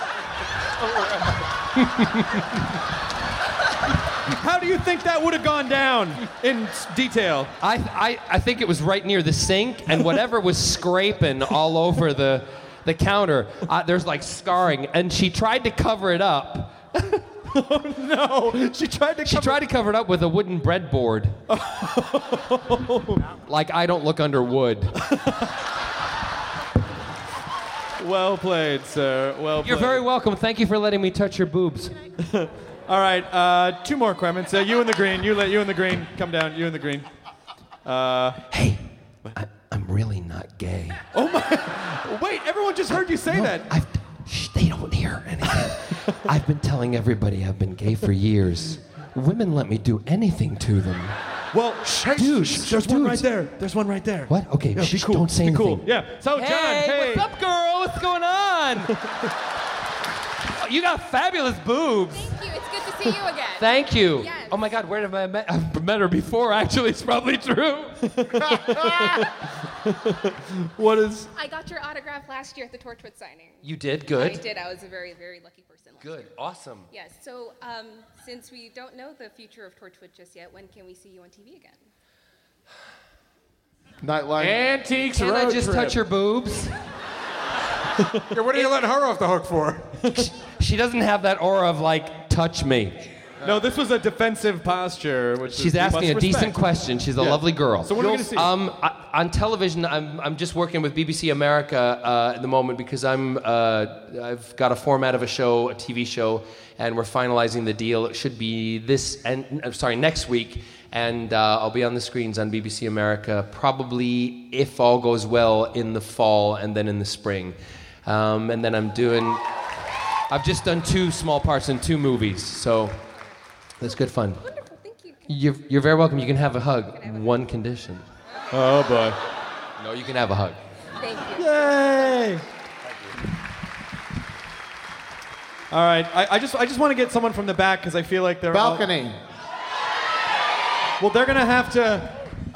How do you think that would have gone down in detail? I think it was right near the sink, and whatever was scraping all over the counter, there's like scarring, and she tried to cover it up. Oh no! She tried to cover it up with a wooden breadboard. Like I don't look under wood. Well played, sir. Well played. You're very welcome. Thank you for letting me touch your boobs. All right, 2 more Quemens. You in the green. You in the green. Come down. You in the green. Hey, I'm really not gay. Oh my! Wait, everyone just heard you say that. They don't hear anything. I've been telling everybody I've been gay for years. Women let me do anything to them. Well, there's one right there. There's one right there. What? Okay, Yeah, be cool. don't say Be anything. cool. Yeah. So, John, hey. What's up, girl? What's going on? You got fabulous boobs. Thank you. It's good to see you again. Thank you. Yes. Oh my God, where have I met? I've met her before. Actually, it's probably true. What is? I got your autograph last year at the Torchwood signing. You did? Good. I did. I was a very, very lucky person last year. Good. Awesome. Yes. So, since we don't know the future of Torchwood just yet, when can we see you on TV again? Nightline. Antiques Can road I just trip. touch your boobs? Yeah, what are you letting her off the hook for? She doesn't have that aura of like, touch me. No, this was a defensive posture. Which She's we asking a must decent respect. question. She's a Yeah. lovely girl. So what are we going to see? On television, I'm just working with BBC America at the moment because I've got a format of a show, a TV show, and we're finalizing the deal. It should be next week, and I'll be on the screens on BBC America probably, if all goes well, in the fall and then in the spring. And then I've just done 2 small parts in 2 movies, so that's good fun. Wonderful. Thank you. You're very welcome. You can have a hug. One condition. Oh boy. No, you can have a hug. Thank you. Yay! All right, I just want to get someone from the back because I feel like they're Balcony. Well, they're gonna have to.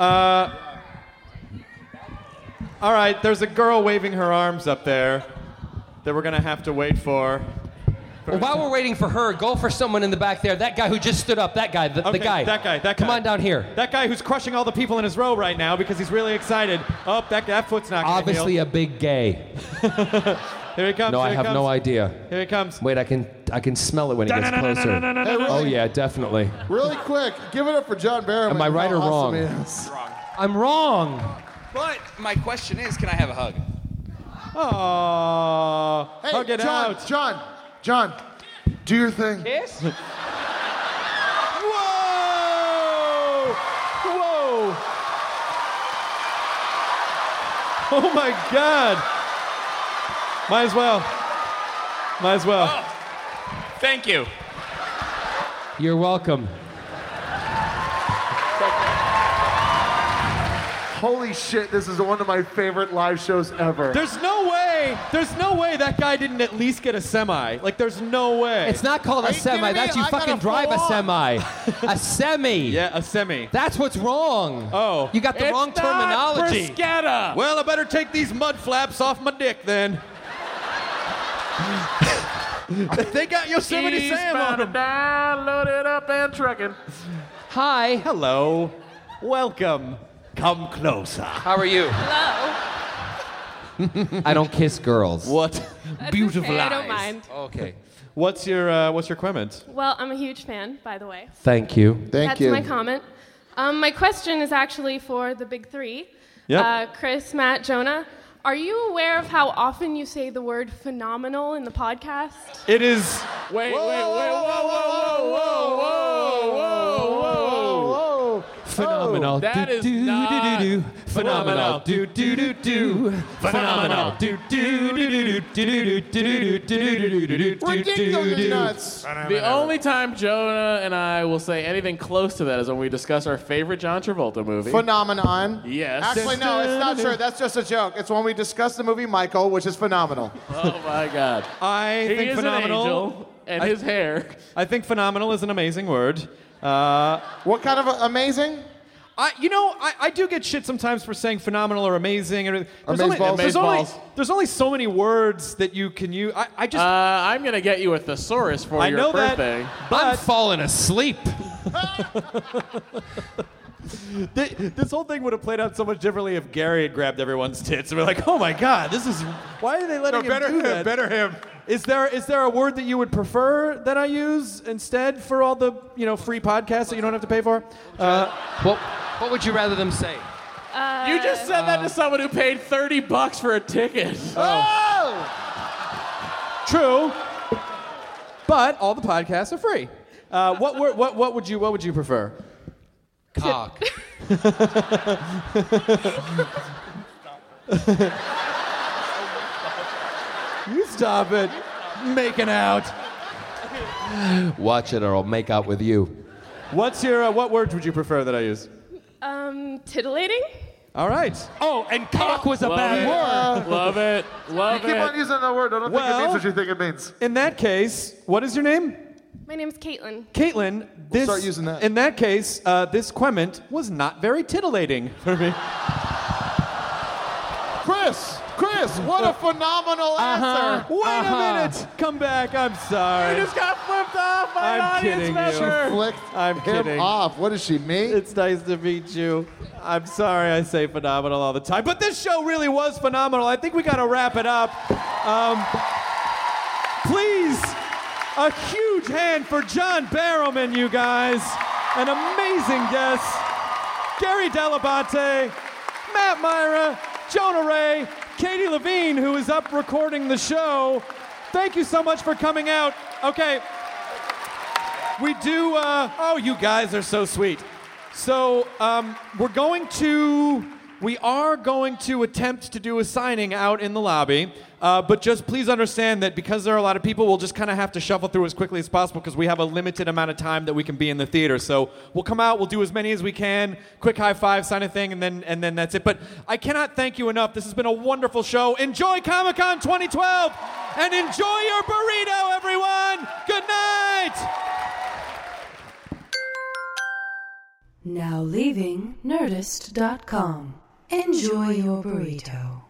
All right, there's a girl waving her arms up there that we're gonna have to wait for. Well, while we're waiting for her, go for someone in the back there. That guy who just stood up. That guy. The guy. That guy. Come on down here. That guy who's crushing all the people in his row right now because he's really excited. Oh, that foot's not gonna Obviously heal. a big gay. Here he comes. No, I have no idea. Here he comes. Wait, I can smell it when he gets closer. Hey, really, Oh yeah, definitely. really quick, give it up for John Barrowman. Am I right or How wrong? awesome he is. I'm wrong. But my question is, can I have a hug? Aww. Hey, Hug it out. John, do your thing. Kiss? Whoa! Oh my God. Might as well. Oh, thank you. You're welcome. Holy shit, this is one of my favorite live shows ever. There's no way that guy didn't at least get a semi. Like, there's no way. It's not called a semi. That's you fucking drive a semi. A semi. Yeah, a semi. That's what's wrong. Oh. You got the wrong terminology. Bruschetta. Well, I better take these mud flaps off my dick then. They got Yosemite Sam on them. Down, loaded up and trucking. Hi. Hello. Welcome. Come closer. How are you? Hello. I don't kiss girls. What That's beautiful okay, eyes. I don't mind. Okay. What's your comment? Well, I'm a huge fan, by the way. Thank you. That's my comment. My question is actually for the big three. Yep. Chris, Matt, Jonah. Are you aware of how often you say the word phenomenal in the podcast? It is. Wait, whoa. Phenomenal. That is not... Phenomenal. Phenomenal. Ridiculous nuts. The only time Jonah and I will say anything close to that is when we discuss our favorite John Travolta movie. Phenomenon. Yes. Actually, no, it's not true. That's just a joke. It's when we discuss the movie Michael, which is phenomenal. Oh, my God. I think is phenomenal. An angel, and his hair. I think phenomenal is an amazing word. What kind of amazing? I do get shit sometimes for saying phenomenal or amazing. There's only so many words that you can use. I'm going to get you a thesaurus for your birthday. I'm falling asleep. This whole thing would have played out so much differently if Gary had grabbed everyone's tits and we're like, oh my God, why are they letting him do that? Better him. Is there a word that you would prefer that I use instead for all the free podcasts that you don't have to pay for? What would you rather them say? You just said that to someone who paid $30 for a ticket. Oh! True. But all the podcasts are free. What would you prefer? Cock. You stop it. Making out. Watch it or I'll make out with you. What words would you prefer that I use? Titillating? All right. Oh, and cock was a bad word. Love it. You keep on using that word. I don't think it means what you think it means. In that case, what is your name? My name's Caitlin. Caitlin, We'll start using that. In that case, this quement was not very titillating for me. Chris, what a phenomenal answer. Wait a minute. Come back. I'm sorry. You just got flipped off by an I'm audience kidding member. you. Flicked I'm him kidding. off. What is she, me? It's nice to meet you. I'm sorry I say phenomenal all the time, but this show really was phenomenal. I think we got to wrap it up. Please, a huge hand for John Barrowman, you guys. An amazing guest. Gary Dell'Abate, Matt Myra, Jonah Ray, Katie Levine, who is up recording the show. Thank you so much for coming out. Okay. We do, you guys are so sweet. So, we are going to attempt to do a signing out in the lobby, but just please understand that because there are a lot of people, we'll just kind of have to shuffle through as quickly as possible because we have a limited amount of time that we can be in the theater. So we'll come out, we'll do as many as we can, quick high five, sign a thing, and then that's it. But I cannot thank you enough. This has been a wonderful show. Enjoy Comic-Con 2012, and enjoy your burrito, everyone. Good night. Now leaving Nerdist.com. Enjoy your burrito.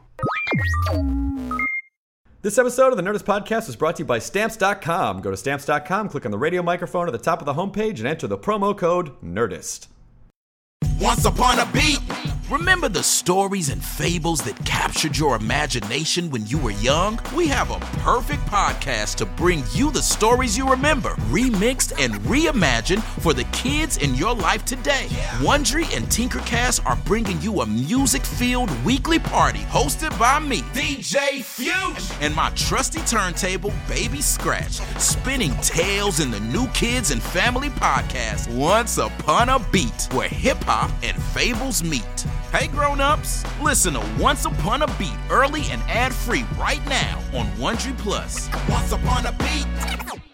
This episode of the Nerdist Podcast is brought to you by Stamps.com. Go to Stamps.com, click on the radio microphone at the top of the homepage, and enter the promo code NERDIST. Once upon a beat, Remember the stories and fables that captured your imagination when you were young? We have a perfect podcast to bring you the stories you remember, remixed and reimagined for the kids in your life today. Wondery and Tinkercast are bringing you a music-filled weekly party hosted by me, DJ Fuge, and my trusty turntable, Baby Scratch, spinning tales in the New Kids and Family podcast, Once Upon a Beat, where hip-hop and fables meet. Hey grown-ups, listen to Once Upon a Beat early and ad-free right now on Wondery Plus. Once Upon a Beat.